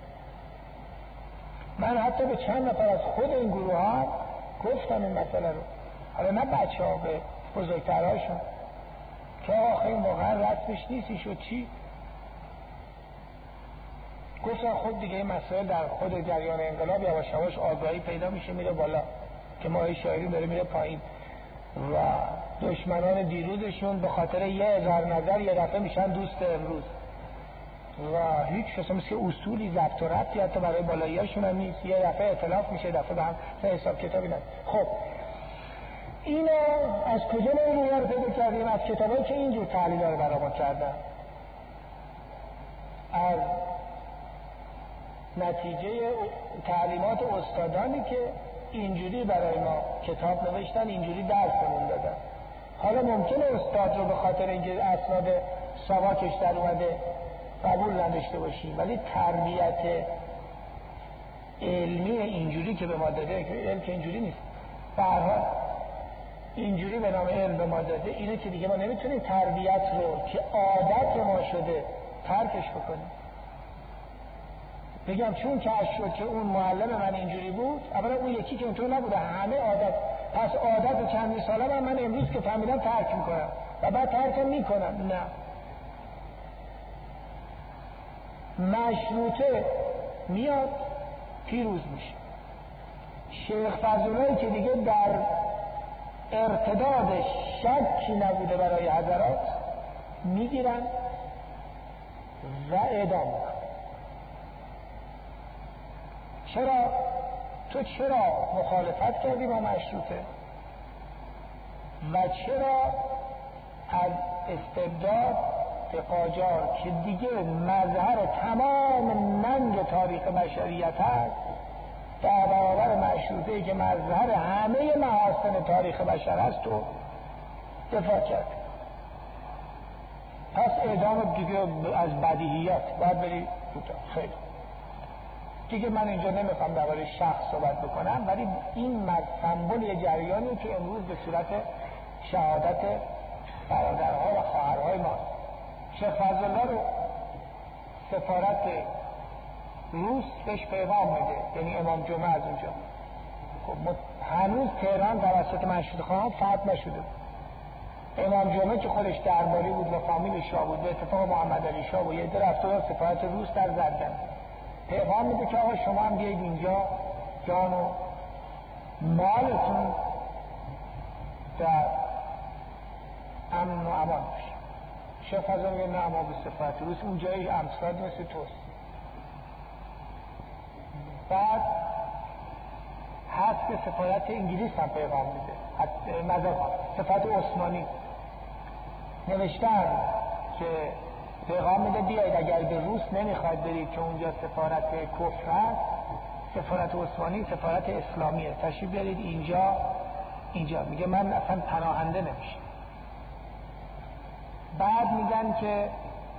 من حتی به چند نفر از خود این گروه ها گفتم این مسئله رو، حالا نه بچه ها، به بزرگترهاشون، که آخه این واقعا رسمش نیستی شد چی؟ گفتن خب دیگه این مسئله در خود جریان انقلاب یواش یواش آگاهی پیدا میشه میره بالا که ماهی شاعری داره میره پایین و دشمنان دیروزشون به خاطر یه اظهار نظر یه دفعه میشن دوست امروز و هیچ کسی مثل اصولی ضبط و ربطی حتی برای بالاییاشون هم نیست، یه دفعه ائتلاف میشه، دفعه به هم حساب کتابی نداره. خب اینو از کجا ما رو پیدا کردیم؟ از کتابایی که اینجور تحلیل رو برامون کردن، از نتیجه تعلیمات استادانی که اینجوری برای ما کتاب نوشتن، اینجوری درسمون دادن. حالا ممکنه استاد رو به خاطر اینکه اسناد ساواکش در اومده قبول نداشته باشیم، ولی تربیت علمی اینجوری که به ما داده، که علم که اینجوری نیست، به هر حال اینجوری به نام علم به ما داده، اینه که دیگه ما نمیتونیم تربیت رو که عادت ما شده ترکش بکنیم. بگم چون کشف شد که اون معلم من اینجوری بود، اولا اون یکی که اونطور نبوده، همه عادت، پس عادت چندین ساله من امروز که فهمیدم ترک میکنم و بعد ترکم میکنم. نه، مشروطه میاد پیروز میشه، شیخ فضلالله که دیگه در ارتداد شکی نبوده برای حضرات میگیرن و اعدام میکنن. چرا مخالفت کردی با مشروطه و چرا از استبداد به قاجار که دیگه مظهر تمام ننگ تاریخ بشریت هست در برابر مشروطه که مظهر همه محاسن تاریخ بشر هست تو دفاع کرد؟ پس اعدام دیگه از بدیهیات باید بری خیلی دیگه من اینجا نمیخوام درباره شخص صحبت بکنم، ولی این سمبل جریانی که امروز به صورت شهادت برادرها و خواهرهای ما شیخ فضلالله رو سفارت روس بهش پیغام میده، یعنی امام جمعه از اونجا. خب هنوز تهران توسط مشروطه خواهان فتح نشده. امام جمعه که خودش درباری بود و فامیل شاه بود، به اتفاق محمد علی شاه و یه عده رفته و سفارت روس در زدن، پیغام میده که آقا شما هم بیایید اینجا جان و مالتون در امن و امان باشه. شیخ فضلالله میگه نه، ما به سفارت روس اون جایی امثال مثل توست. بعد حذف سفارت انگلیس هم پیغام میده، سفارت عثمانی نوشتن که پیغام میده بیایید اگر به روس نمیخواید برید که اونجا سفارت کفر هست، سفارت عثمانی سفارت اسلامیه، تشریف بیارید اینجا. میگه من اصلا پناهنده نمیشم. بعد میگن که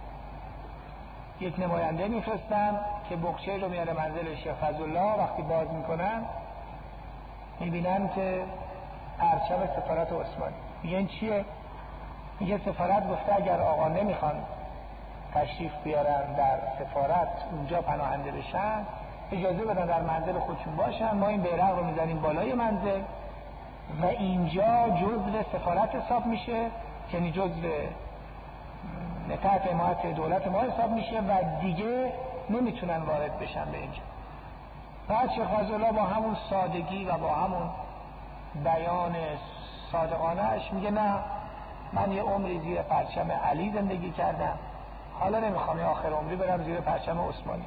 یک نماینده میفرستن که بقچه رو میاره منزل شیخ فضلالله، وقتی باز میکنن میبینن که پرچم سفارت عثمانی. میگن چیه؟ میگه سفارت گفته اگر آقا نمیخوان تشریف بیارن در سفارت اونجا پناهنده بشن، اجازه بدن در منزل خودشون باشن، ما این بیرق رو میزنیم بالای منزل و اینجا جزء سفارت حساب میشه، یعنی جزء تحت حمایت دولت ما حساب میشه و دیگه نمیتونن وارد بشن به اینجا. بعد شیخ فضلالله با همون سادگی و با همون بیان صادقانه‌اش میگه نه، من یه عمری زیر پرچم علی زندگی کردم، حالا نمیخوام یه آخر عمری برم زیر پرچم عثمانی.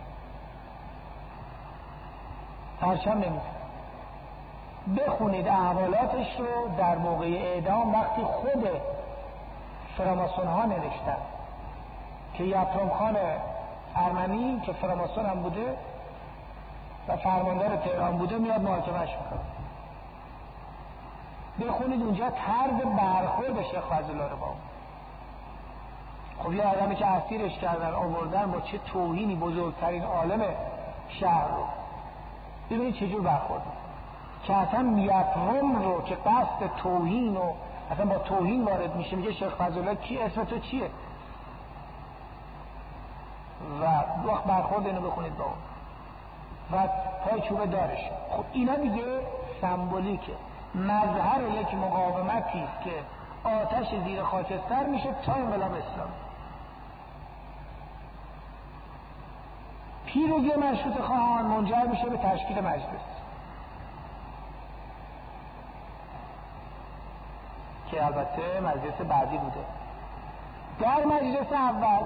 پرچم نمیتونم. بخونید احوالاتش رو در موقع اعدام، وقتی خود فراماسون ها نوشتن که یپرم خان ارمنی که فراماسون هم بوده و فرماندار تهران بوده، میاد محاکمه‌اش میکنه. بخونید اونجا طرز برخورد شیخ فضلالله رو با اون. خب یه آدمی که اسیرش کردن آوردن با چه توهینی بزرگترین عالم شهر رو، ببینید چجور برخورد که اصلا میفهم رو که قصد توهین و اصلا با توهین وارد میشه. میگه شیخ فضلالله کی؟ اسم تو چیه؟ و وقت برخورد اینو بخونید با اون و پای چوبه دارش. خب اینا دیگه سمبولیکه، مظهر یک مقاومتی است که آتش زیر خاکستر میشه تا انقلاب اسلامی. پیروزی مشروطه خواهان منجر میشه به تشکیل مجلس که البته مجلس بعدی بوده. در مجلس اول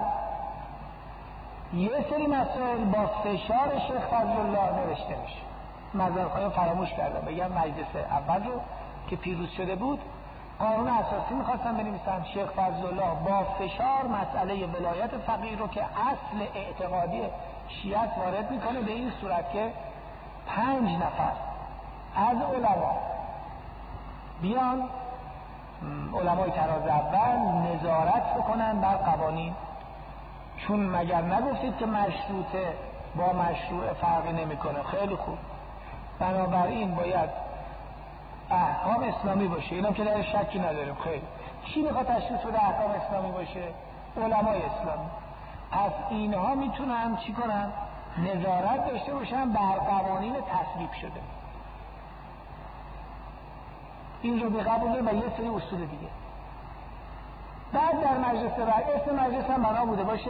یه سری مسائل با فشار شیخ فضلالله نوشته میشه. مظهرخواهان فراموش کردن بگم مجلس اول رو که پیروز شده بود قانون اساسی میخواستن بنویسن، شیخ فضلالله با فشار مسئله ولایت فقیه رو که اصل اعتقادی شیعه وارد میکنه به این صورت که 5 نفر از علما بیان، علمای طراز اول، نظارت بکنن بر قوانین. چون مگر نگفتید که مشروطه با مشروع فرقی نمیکنه؟ خیلی خوب، بنابراین باید احکام اسلامی باشه. اینم که در شکی نداریم. خیلی کی میخواد تشریف بده احکام اسلامی باشه؟ علمای اسلامی. پس اینها میتونن چی کنن؟ نظارت داشته باشن بر قوانین تصویب شده. این رو بقبوله و یه سری اصول دیگه. بعد در مجلس بعد اسم مجلس هم بنا بوده باشه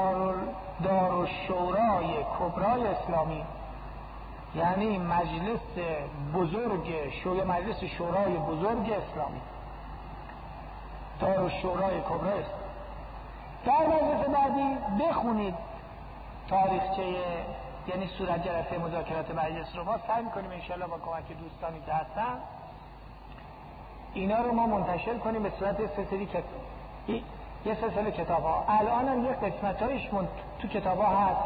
دارالشورای کبرای اسلامی، یعنی مجلس بزرگ مجلس شورای بزرگ اسلامی، دارالشورای کبرای اسلامی. در مجلس بعدی بخونید تاریخچه، یعنی صورت جلسه مذاکرات مجلس رو ما سعی می‌کنیم انشالله با کمک دوستانی که هستن اینا رو ما منتشر کنیم به صورت یه سلسله کتاب ها. الان هم یه قسمتایش تو کتاب ها هست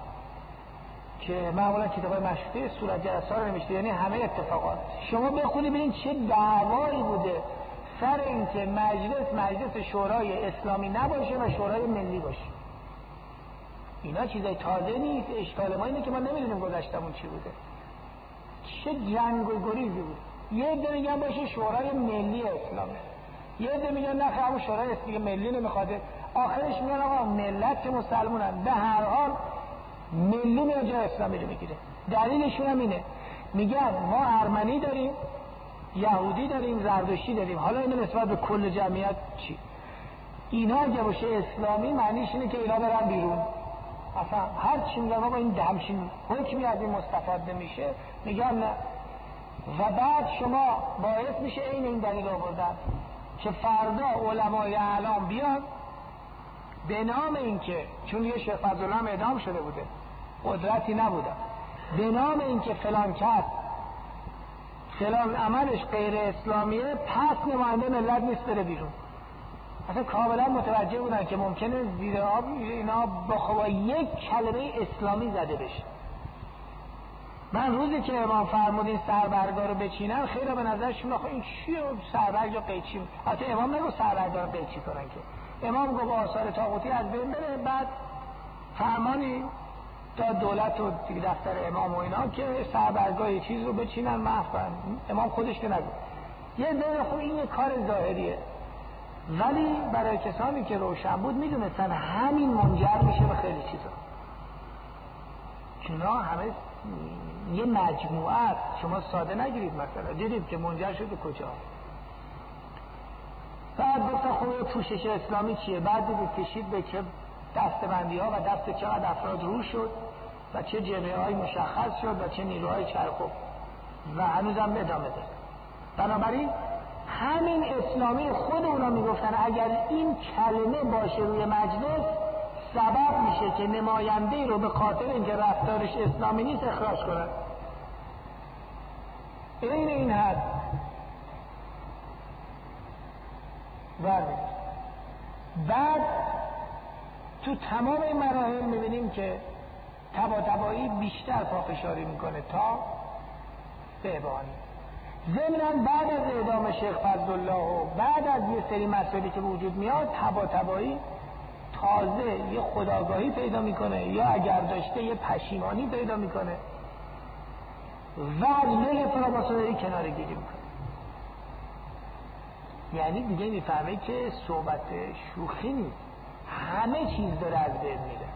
که معمولا کتاب های مشروطه صورت جلسه ها رو نمیشه، یعنی همه اتفاقات شما بخونید ببینید چه دعوایی بوده سر اینکه مجلس شورای اسلامی نباشه و شورای ملی باشه. اینا چیزای تازه نیست. اشکال ما اینه که ما نمیدونیم گذشتمون چی بوده، چه جنگ و گریزی بود. یه عده میگن باشه شورای ملی اسلامی، یه عده میگن نه همون شورای اسلامی ملی نمیخواده. آخرش میگن آقا ملت مسلمانن، به هر حال ملی میاد جای اسلامی رو میگیره. دلیلشون هم اینه، میگن ما ارمنی داریم، یهودی داریم، زردشتی داریم، حالا اینو نسبت به کل جمعیت چی؟ اینا اگه باشه اسلامی معنیش اینه که اینا برن بیرون. اصلا هر چی میگن آقا این همچین حکمی از این مستفاد نمیشه، میگن نه. و بعد شما باعث میشه این دلیل آوردن که فردا علمای اعلام بیان به نام اینکه چون یه شیخ فضلالله هم اعدام شده بوده، قدرتی نبوده، به نام اینکه فلان کس فلان عملش غیر اسلامیه پس نماینده ملت نیست بره بیرون. اصلا کاملا متوجه بودن که ممکنه زیر آب اینا با یک کلمه اسلامی زده بشه. من روزی که امام فرمودین سربرگاه رو بچینن خیلی به نظرشون آخه این چیه سربرگ رو قیچی، حتی امام نگو سربرگاه رو قیچی کنن که امام گفت آثار طاغوتی از بین بره. بعد فرمانی تا دولت و دفتر امام و اینا که سربرگاه یه چیز رو بچینن محو کنن. امام خودش که نگو. یه دونه خب این یه کار ظاهریه، ولی برای کسانی که روشن بود میدونستن همین منجر میشه به خیلی چیزا. چون همه یه مجموعه است، شما ساده نگیرید. مثلا دیدید که منجر شد به کجا. بعد گفتن خب پوشش اسلامی چیه؟ بعد دیدید کشید به چه دستبندی ها و دست چقدر افراد رو شد و چه جبهه های مشخص شد و چه نیروهای چرخو و هنوزم ادامه داره. بنابراین همین اسلامی خود اونا میگفتن اگر این کلمه باشه روی مجلس سبب میشه که نماینده رو به خاطر اینکه رفتارش اسلامی نیست اخراج کنن. این هست. بعد تو تمام این مراحل میبینیم که طباطبایی بیشتر پافشاری میکنه تا بهبانی. ضمناً بعد از اعدام شیخ فضلالله و بعد از یه سری مسائلی که وجود میاد، طباطبایی تازه یه خودآگاهی پیدا میکنه یا اگر داشته یه پشیمانی پیدا میکنه و لیل فراماسونری کناره گیری میکنه. یعنی دیگه میفهمه که صحبت شوخی نیست، همه چیز داره از بین میره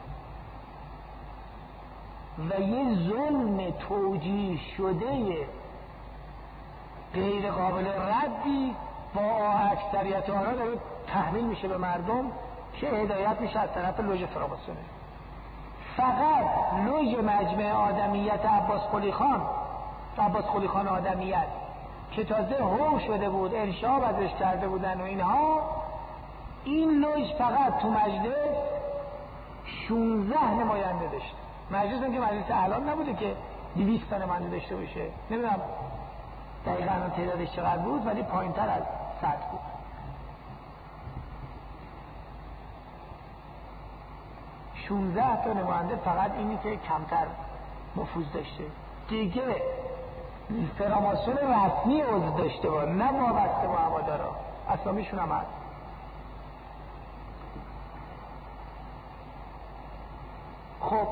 و یه ظلم توجیه شده غیر قابل ردی با اکثریت آنها داره تحمیل میشه به مردم که هدایت میشه از طرف لوژ فراماسونری. فقط لوژ مجمع آدمیت عباس قلی خان آدمیت که تازه هو شده بود، ارشاب ازش کرده بودن و اینها، این لوژ فقط تو مجلس 16 نماینده داشت. مجلس هم که مجلس الان نبوده که 200 تا نماینده داشته باشه، نمیدونم دقیقاً تعدادش چقدر بود ولی پایین‌تر از 100 بود. شونزده تا نماینده فقط اینی که کمتر نفوذ داشته. دیگه فراماسون رسمی عضو داشته با، نه وابسته با هوادارا، اسامیشون هم هست. خب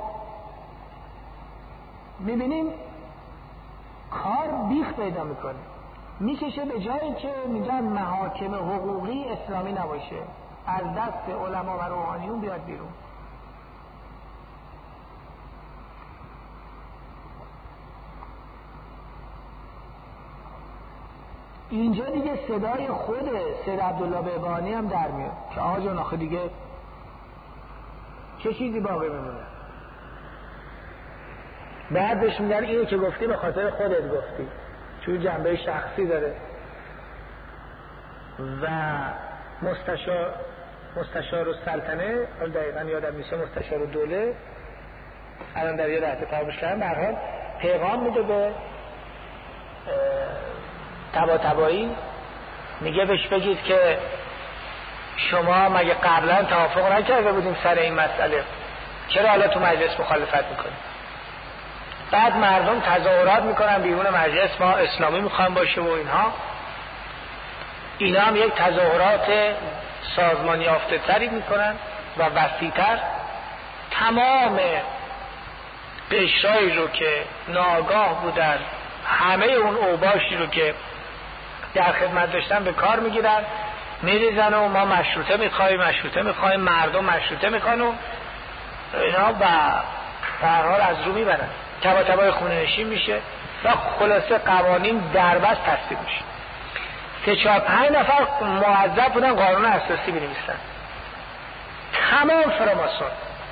میبینیم کار بیخ پیدا میکنه، میکشه به جایی که میگن محاکم حقوقی اسلامی نباشه، از دست علما و روحانیون بیاد بیرون. اینجا دیگه صدای خود سید عبدالله بهبهانی هم در میاد که آقا جان آخه دیگه چه چیزی باقی میمونه. بعد بهش میگن اینو که گفتی به خاطر خودت گفتی، چون جنبه شخصی داره. و مستشار السلطنه، دقیقا یادم میشه مستشار الدوله، الان در یه لحظه فراموش کردم، به هر حال پیغام میده به طباطبایی، میگه بهش بگید که شما مگه قبلا توافق نکرده بودیم سر این مسئله، چرا حالا تو مجلس مخالفت میکنید؟ بعد مردم تظاهرات میکنن بیرون مجلس، ما اسلامی میخوایم باشه و اینا هم یک تظاهرات سازمان یافته تری میکنن و وسیع‌تر. تمام قشرایی رو که ناآگاه بودن، همه اون اوباشی رو که در خدمت داشتن به کار میگیرن، میریزن و ما مشروطه میخوایم، مردم مشروطه میخوان و اینا به هر حال از رو میبرن. طباطبای خونه نشین میشه و خلاصه قوانین دربست تصویب میشه. 3-4-5 نفر موظف بودن قانون اساسی بنویسن، تمام فراماسون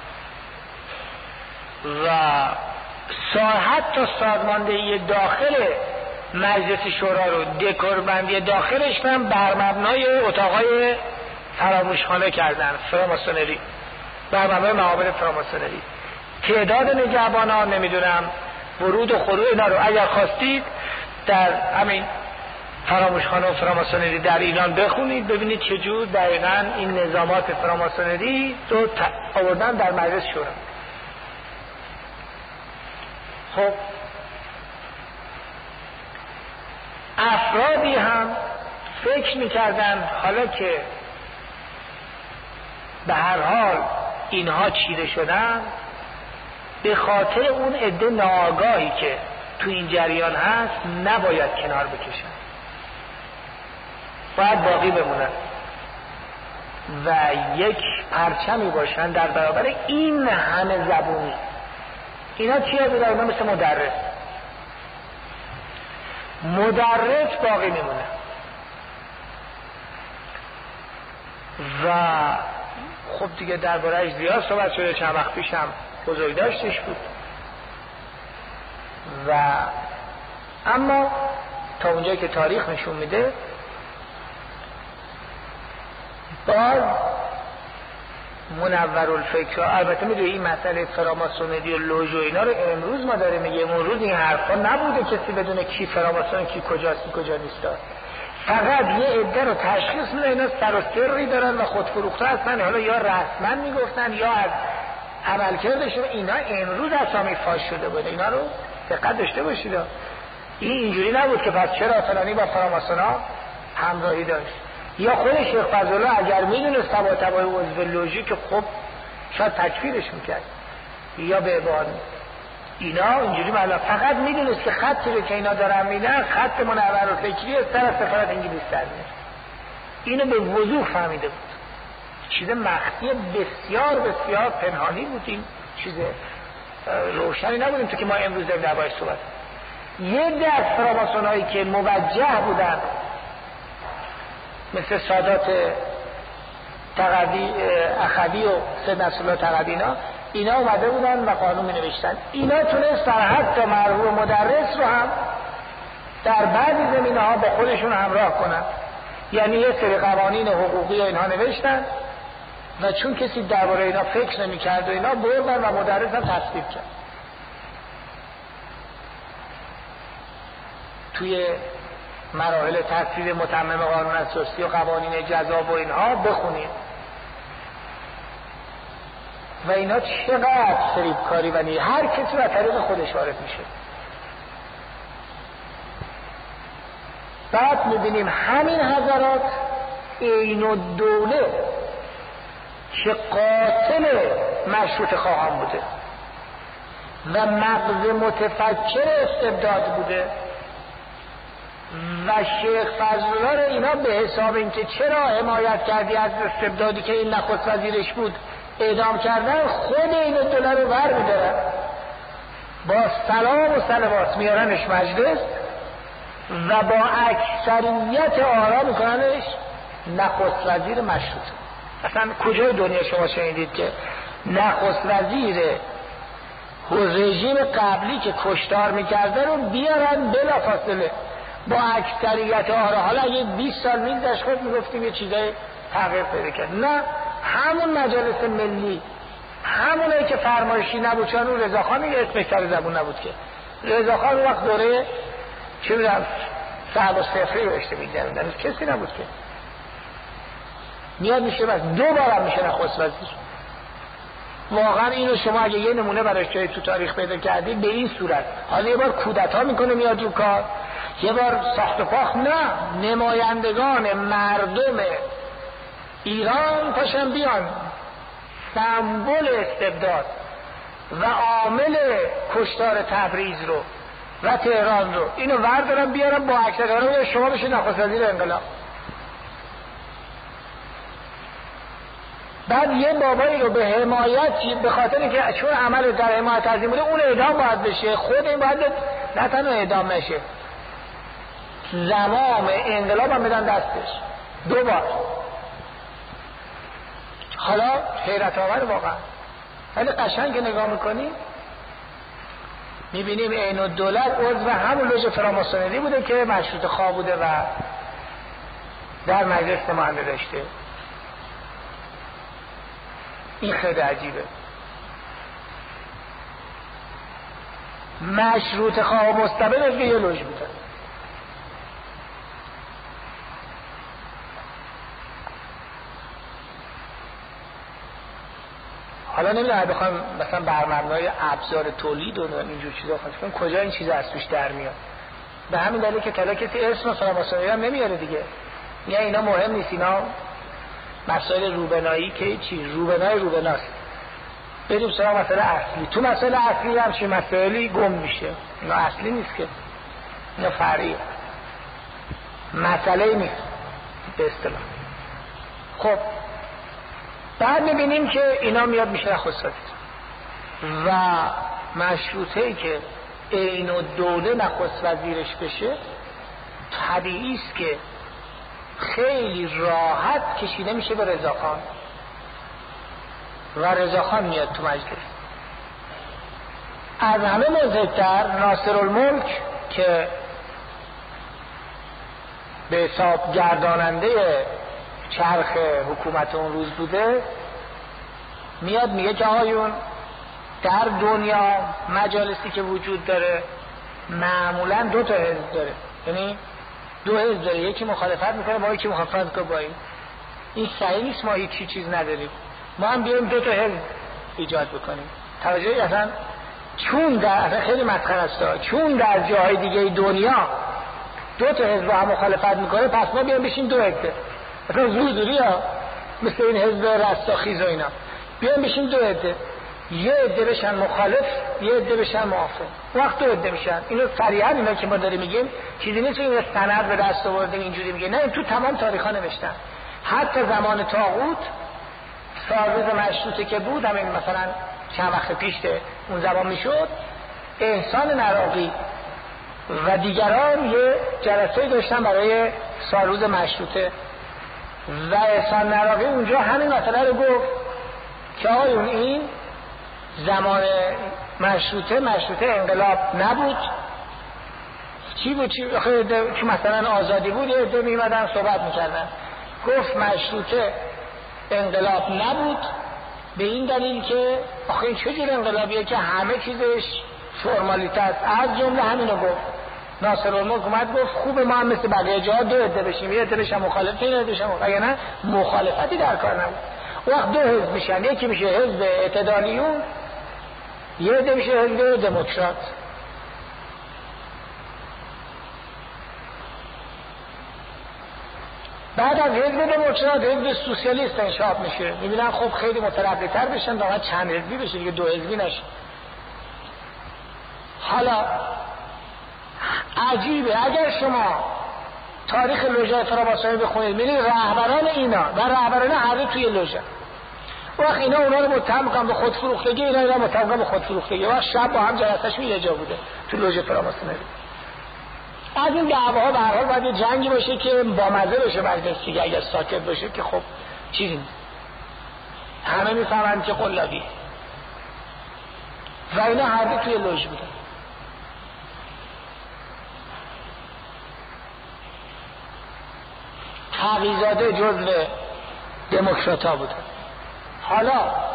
و حتی سازماندهی داخل مجلس شورا رو دکوربندی داخلش هم بر مبنای اتاقای فراموشخانه کردن، فراماسونری، بر مبنای معابر فراماسونری. تعداد نگهبانان، نمیدونم ورود و خروج اینا رو اگر خواستید در همین فراموشخانه و فراماسونری در ایران بخونید، ببینید چجور دقیقاً این نظامات فراماسونری رو آوردن در مجلس شورا. خب افرادی هم فکر میکردن حالا که به هر حال اینها چیره شدن، به خاطر اون عده ناآگاهی که تو این جریان هست نباید کنار بکشن، باید باقی بمونن و یک پرچمی باشن در برابر این همه زبونی. اینا چیه بودن؟ اینا مثل مدرس باقی میمونه و خب دیگه درباره‌اش زیاد صحبت شده، چند وقت پیش هم بزرگداشتش بود و اما تا اونجایی که تاریخ نشون میده باز منورالفکر، البته میدونی این مسئله فراماسونری و لوژ و اینا رو امروز ما داره میگیم، اون روز این حرفا نبوده کسی بدونه کی فراماسون کی کجاست کی کجا نیست. فقط یه عده رو تشخیص میده اینا سر و سری دارن و خودفروخته هستن، حالا یا رسما میگفتن یا از عملکردشون اینا امروز اسامی فاش شده بوده. اینا رو دقت داشته باشید. این اینجوری نبود که پس چرا فلانی با فراماسونا همراهی داشت. یا خود شیخ فضلالله اگر میدونست تبع عضو لوژیک خب شاید تکفیرش میکرد یا به عباد. اینا اینجوری معلوم فقط میدونست که خطی رو که اینا دارن میدن خط منور و فکری از طرف سفارت انگلیس در میاد. اینو به وضوح فهمیده بود. چیز مخفی بسیار بسیار پنهانی بود. این چیز روشنی نبودیم تو که ما امروز داریم دربارش صحبت. یه دست فراماسونایی که موجه بودن مثل سادات اخوی و سید نصرالله تقوی اینا اومده بودن و قانون می نوشتن. اینا تونستن حتی مرحوم مدرس رو هم در بعضی زمینه ها با خودشون همراه کنن. یعنی یه سری قوانین حقوقی اینها نوشتن و چون کسی درباره اینا فکر نمی کرد و اینا بردن و مدرس هم تصویب کرد. توی مراحل تصویب متمم قانون اساسی و قوانین جزا و اینها بخونید و اینا چقدر فریبکاری و هر کسی و طریق خودش وارد میشه. بعد میبینیم همین حضرات عین الدوله که قاتل مشروط خواهان بوده و مغز متفکر استبداد بوده و شیخ فضلالله رو اینا به حساب اینکه چرا حمایت کردی از استبدادی که این نخست وزیرش بود اعدام کردن، خود این الدوله رو بر میدارن با سلام و صلوات میارنش مجلس و با اکثریت آرا میکننش نخست وزیر مشروط. اصلا کجای دنیا شما شنیدید که نخست وزیر رژیم قبلی که کشتار میکرده رو بیارن بلافاصله با اکثریت آرا؟ حالا اگه 20 سال میگذشت خود میگفتیم یه چیزای تغییر پیدا کرد. نه، همون مجالس ملی، همونایی که فرمایشی نبود، چون اون رضاخان یه اسمش سر زبون نبود که رضاخان وقت دوره چه میدونم صعب و صفری رو اشته میگردن، کسی نبود که میاد میشه بس 2 بارم میشه نخست وزیر. واقعا اینو شما اگه یه نمونه براش جایی تو تاریخ پیدا کردید به این صورت، حالا یه بار کودتا میکنه میاد رو کار، یه بار ساخت و پاخت، نه، نمایندگان مردم ایران پاشن بیان سمبل استبداد و عامل کشتار تبریز رو و تهران رو اینو وردارن بیارن با اکثریت شما بشه نخست وزیر انقلاب. بعد یه بابایی رو به حمایت به خاطر اینکه چون عمل در حمایت از این بوده اون اعدام باید بشه، خود این باید نه تنها اعدام نشه، زمام انقلاب هم بدن دستش 2 بار. حالا حیرت آور واقعا، ولی قشنگ که نگاه میکنیم میبینیم عین الدوله عضو همون لوژ فراماسونری بوده که مشروط خواه بوده و در مجلس نماینده داشته. این خیلی عجیبه. مشروط خواه و مستبد که یه لوژ بوده. حالا نمیدونم بخوام مثلا بر مبنای ابزار تولید و اینجور چیزا خواهد کنم کجا این چیزا از توش در میاد. به همین دلیل که طلا کسی اسم فراماسونری هم نمیاره دیگه، میگه اینا مهم نیست، اینا مسائل روبنایی که چی روبناست. بریم سراغ مسئله اصلی. تو مسئله اصلی هم چی مسائلی گم میشه، اینا اصلی نیست که، اینا فرعیه، مسئله نیست به اصطلاح. خب بعد میبینیم که اینا میاد میشه نخست وزیر و مشروطه‌ای که عین الدوله نخست وزیرش بشه طبیعی است که خیلی راحت کشیده میشه به رضاخان و رضاخان میاد تو مجلس. از همه مضحک‌تر ناصرالملک که به حساب گرداننده چرخ حکومت اون روز بوده میاد میگه که آقایون در دنیا مجالسی که وجود داره معمولا 2 تا حزب داره، یعنی 2 حزب داره، یکی مخالفت میکنه با یکی مخالفت میکنه با این صحیح نیست، ما هیچ چیز نداریم، ما هم بیایم 2 تا حزب ایجاد بکنیم. توجه اصلا چون در خیلی مسخره است، چون در جاهای دیگه دنیا دو تا حزب هم مخالفت میکنه، پس ما بیام بشیم دو عده، مثلا زوری ها مثل این حزب رستاخیز و اینا، بیام بشیم دو عده، یه عده بشن مخالف، یه عده بشن موافق، وقت دو عده میشن. اینو صریحا اینا که ما داریم میگیم چیزی نیست این سند به دست آورده اینجوری میگه، نه، تو تمام تاریخا نوشتن. حتی زمان طاغوت سالروز مشروطه که بود، همین مثلا چند وقت پیش اون زمان میشد، احسان نراقی و دیگران یه جلسه داشتن برای سالروز مشروطه و احسان نراقی اونجا همین مسئله رو گفت که آقایون این زمان مشروطه انقلاب نبود. چی بود؟ که مثلا آزادی بود، یه عده میمدن صحبت میکردن، گفت مشروطه انقلاب نبود به این دلیل که آخه این چجور انقلابیه که همه چیزش فرمالیته است. از جمله همینو گفت ناصرالملک، اومد گفت خوبه ما هم مثل بقیه جاها دو عده بشیم، یه عده بشن مخالف، یه عده بشن اگه نه مخالفتی در کار نبود. وقت دو حزب میشن، یکی میشه حزب اعتدالیون، یه عده میشه حزب دموکرات. بعد از حزب دموکرات حزب سوسیالیست انشاء میشه، میبینن خب خیلی مترقی‌تر بشن، واقعا چند حزبی بشه دیگه، دو حزبی نشه. حالا عجیبه اگر شما تاریخ لوژه فراماسونی بخونید میبینید رهبران اینا و رهبران هر دو توی لوژه، وقت اینا اونا رو متهم میکنن به خودفروختگی، اینا متهم میکنن به خودفروختگی، وقت شب با هم جلسه‌شون یه جا بوده تو لوژه فراماسونی. از این دعواها به هر حال باید یه جنگی باشه که با مزه بشه برگشت دیگه، اگر ساکت باشه که خب چیزی نیست، همه میفهمن که قلابی و اینا هر دو توی لوژ بودن. تقی‌زاده جزو دموکرات‌ها بودن. حالا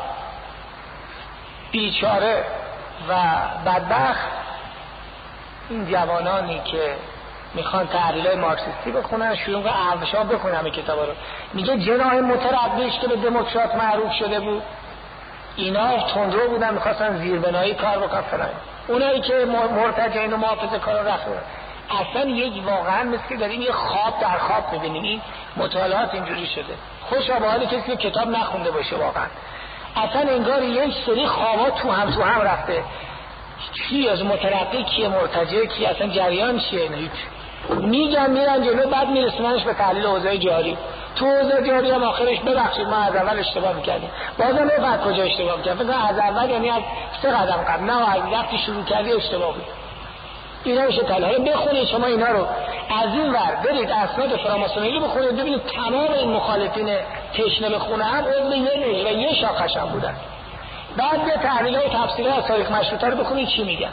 بیچاره و بدبخت این جوانانی که میخوان تحلیل‌های مارکسیستی بخونن شروع کنن احوشا بخونن همه کتابا رو، میگه جناح متربیش که به دموکرات معروف شده بود اینا تندرو بودن، میخواستن زیربنایی کار بکنن فلان، اونایی که مرتجعین و محافظه کارا رفتن. اصلا یک واقعا مثل که داریم یه خواب در خواب میبینیم. این مطالعات اینجوری شده، خوشا به حال کسی که کتاب نخونده باشه واقعا. اصلا انگار یک سری خوابا تو هم رفته، کی از مترقی کیه مرتجع کی، اصلا جریان چیه، هیچ میگن میرن جلو، بعد میرسوننش به تحلیل اوضاع جاری. تو اوضاع جاری هم آخرش ببخشید ما از اول اشتباه میکردیم، بازم بعد کجا اشتباه میکردیم، فکر از اول یعنی از 3 قدم قبل، نه از وقتی شروع کردی اشتباه بود. اینا میشه تحلیل. بخونید شما اینا رو از این ور برید اسناد فراماسونی رو بخونید ببینید تمام این مخالفین تشنه به خونه هم عضو یه لوژه و یه شاخش هم بودن. بعد یه تحلیل و تفسیر از تاریخ مشروطه رو بخونید چی میگن.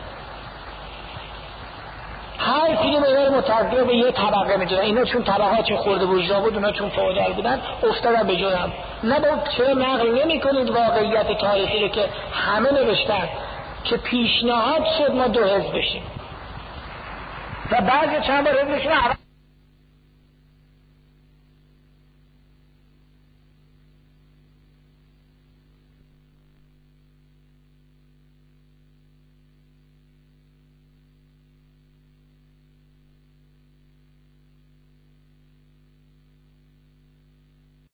هر کدوم اینا رو متعلق به یه طبقه میدونن، اینا چون طبقات چون خرده بورژوا بود، اونا چون فئودال بودن افتادن به جرم. نه با چرا نقل نمی‌کنید واقعیت تاریخی رو که همه نوشتن که پیشنهاد شد ما دو حزب بشیم و بعضی چند بار حزبشون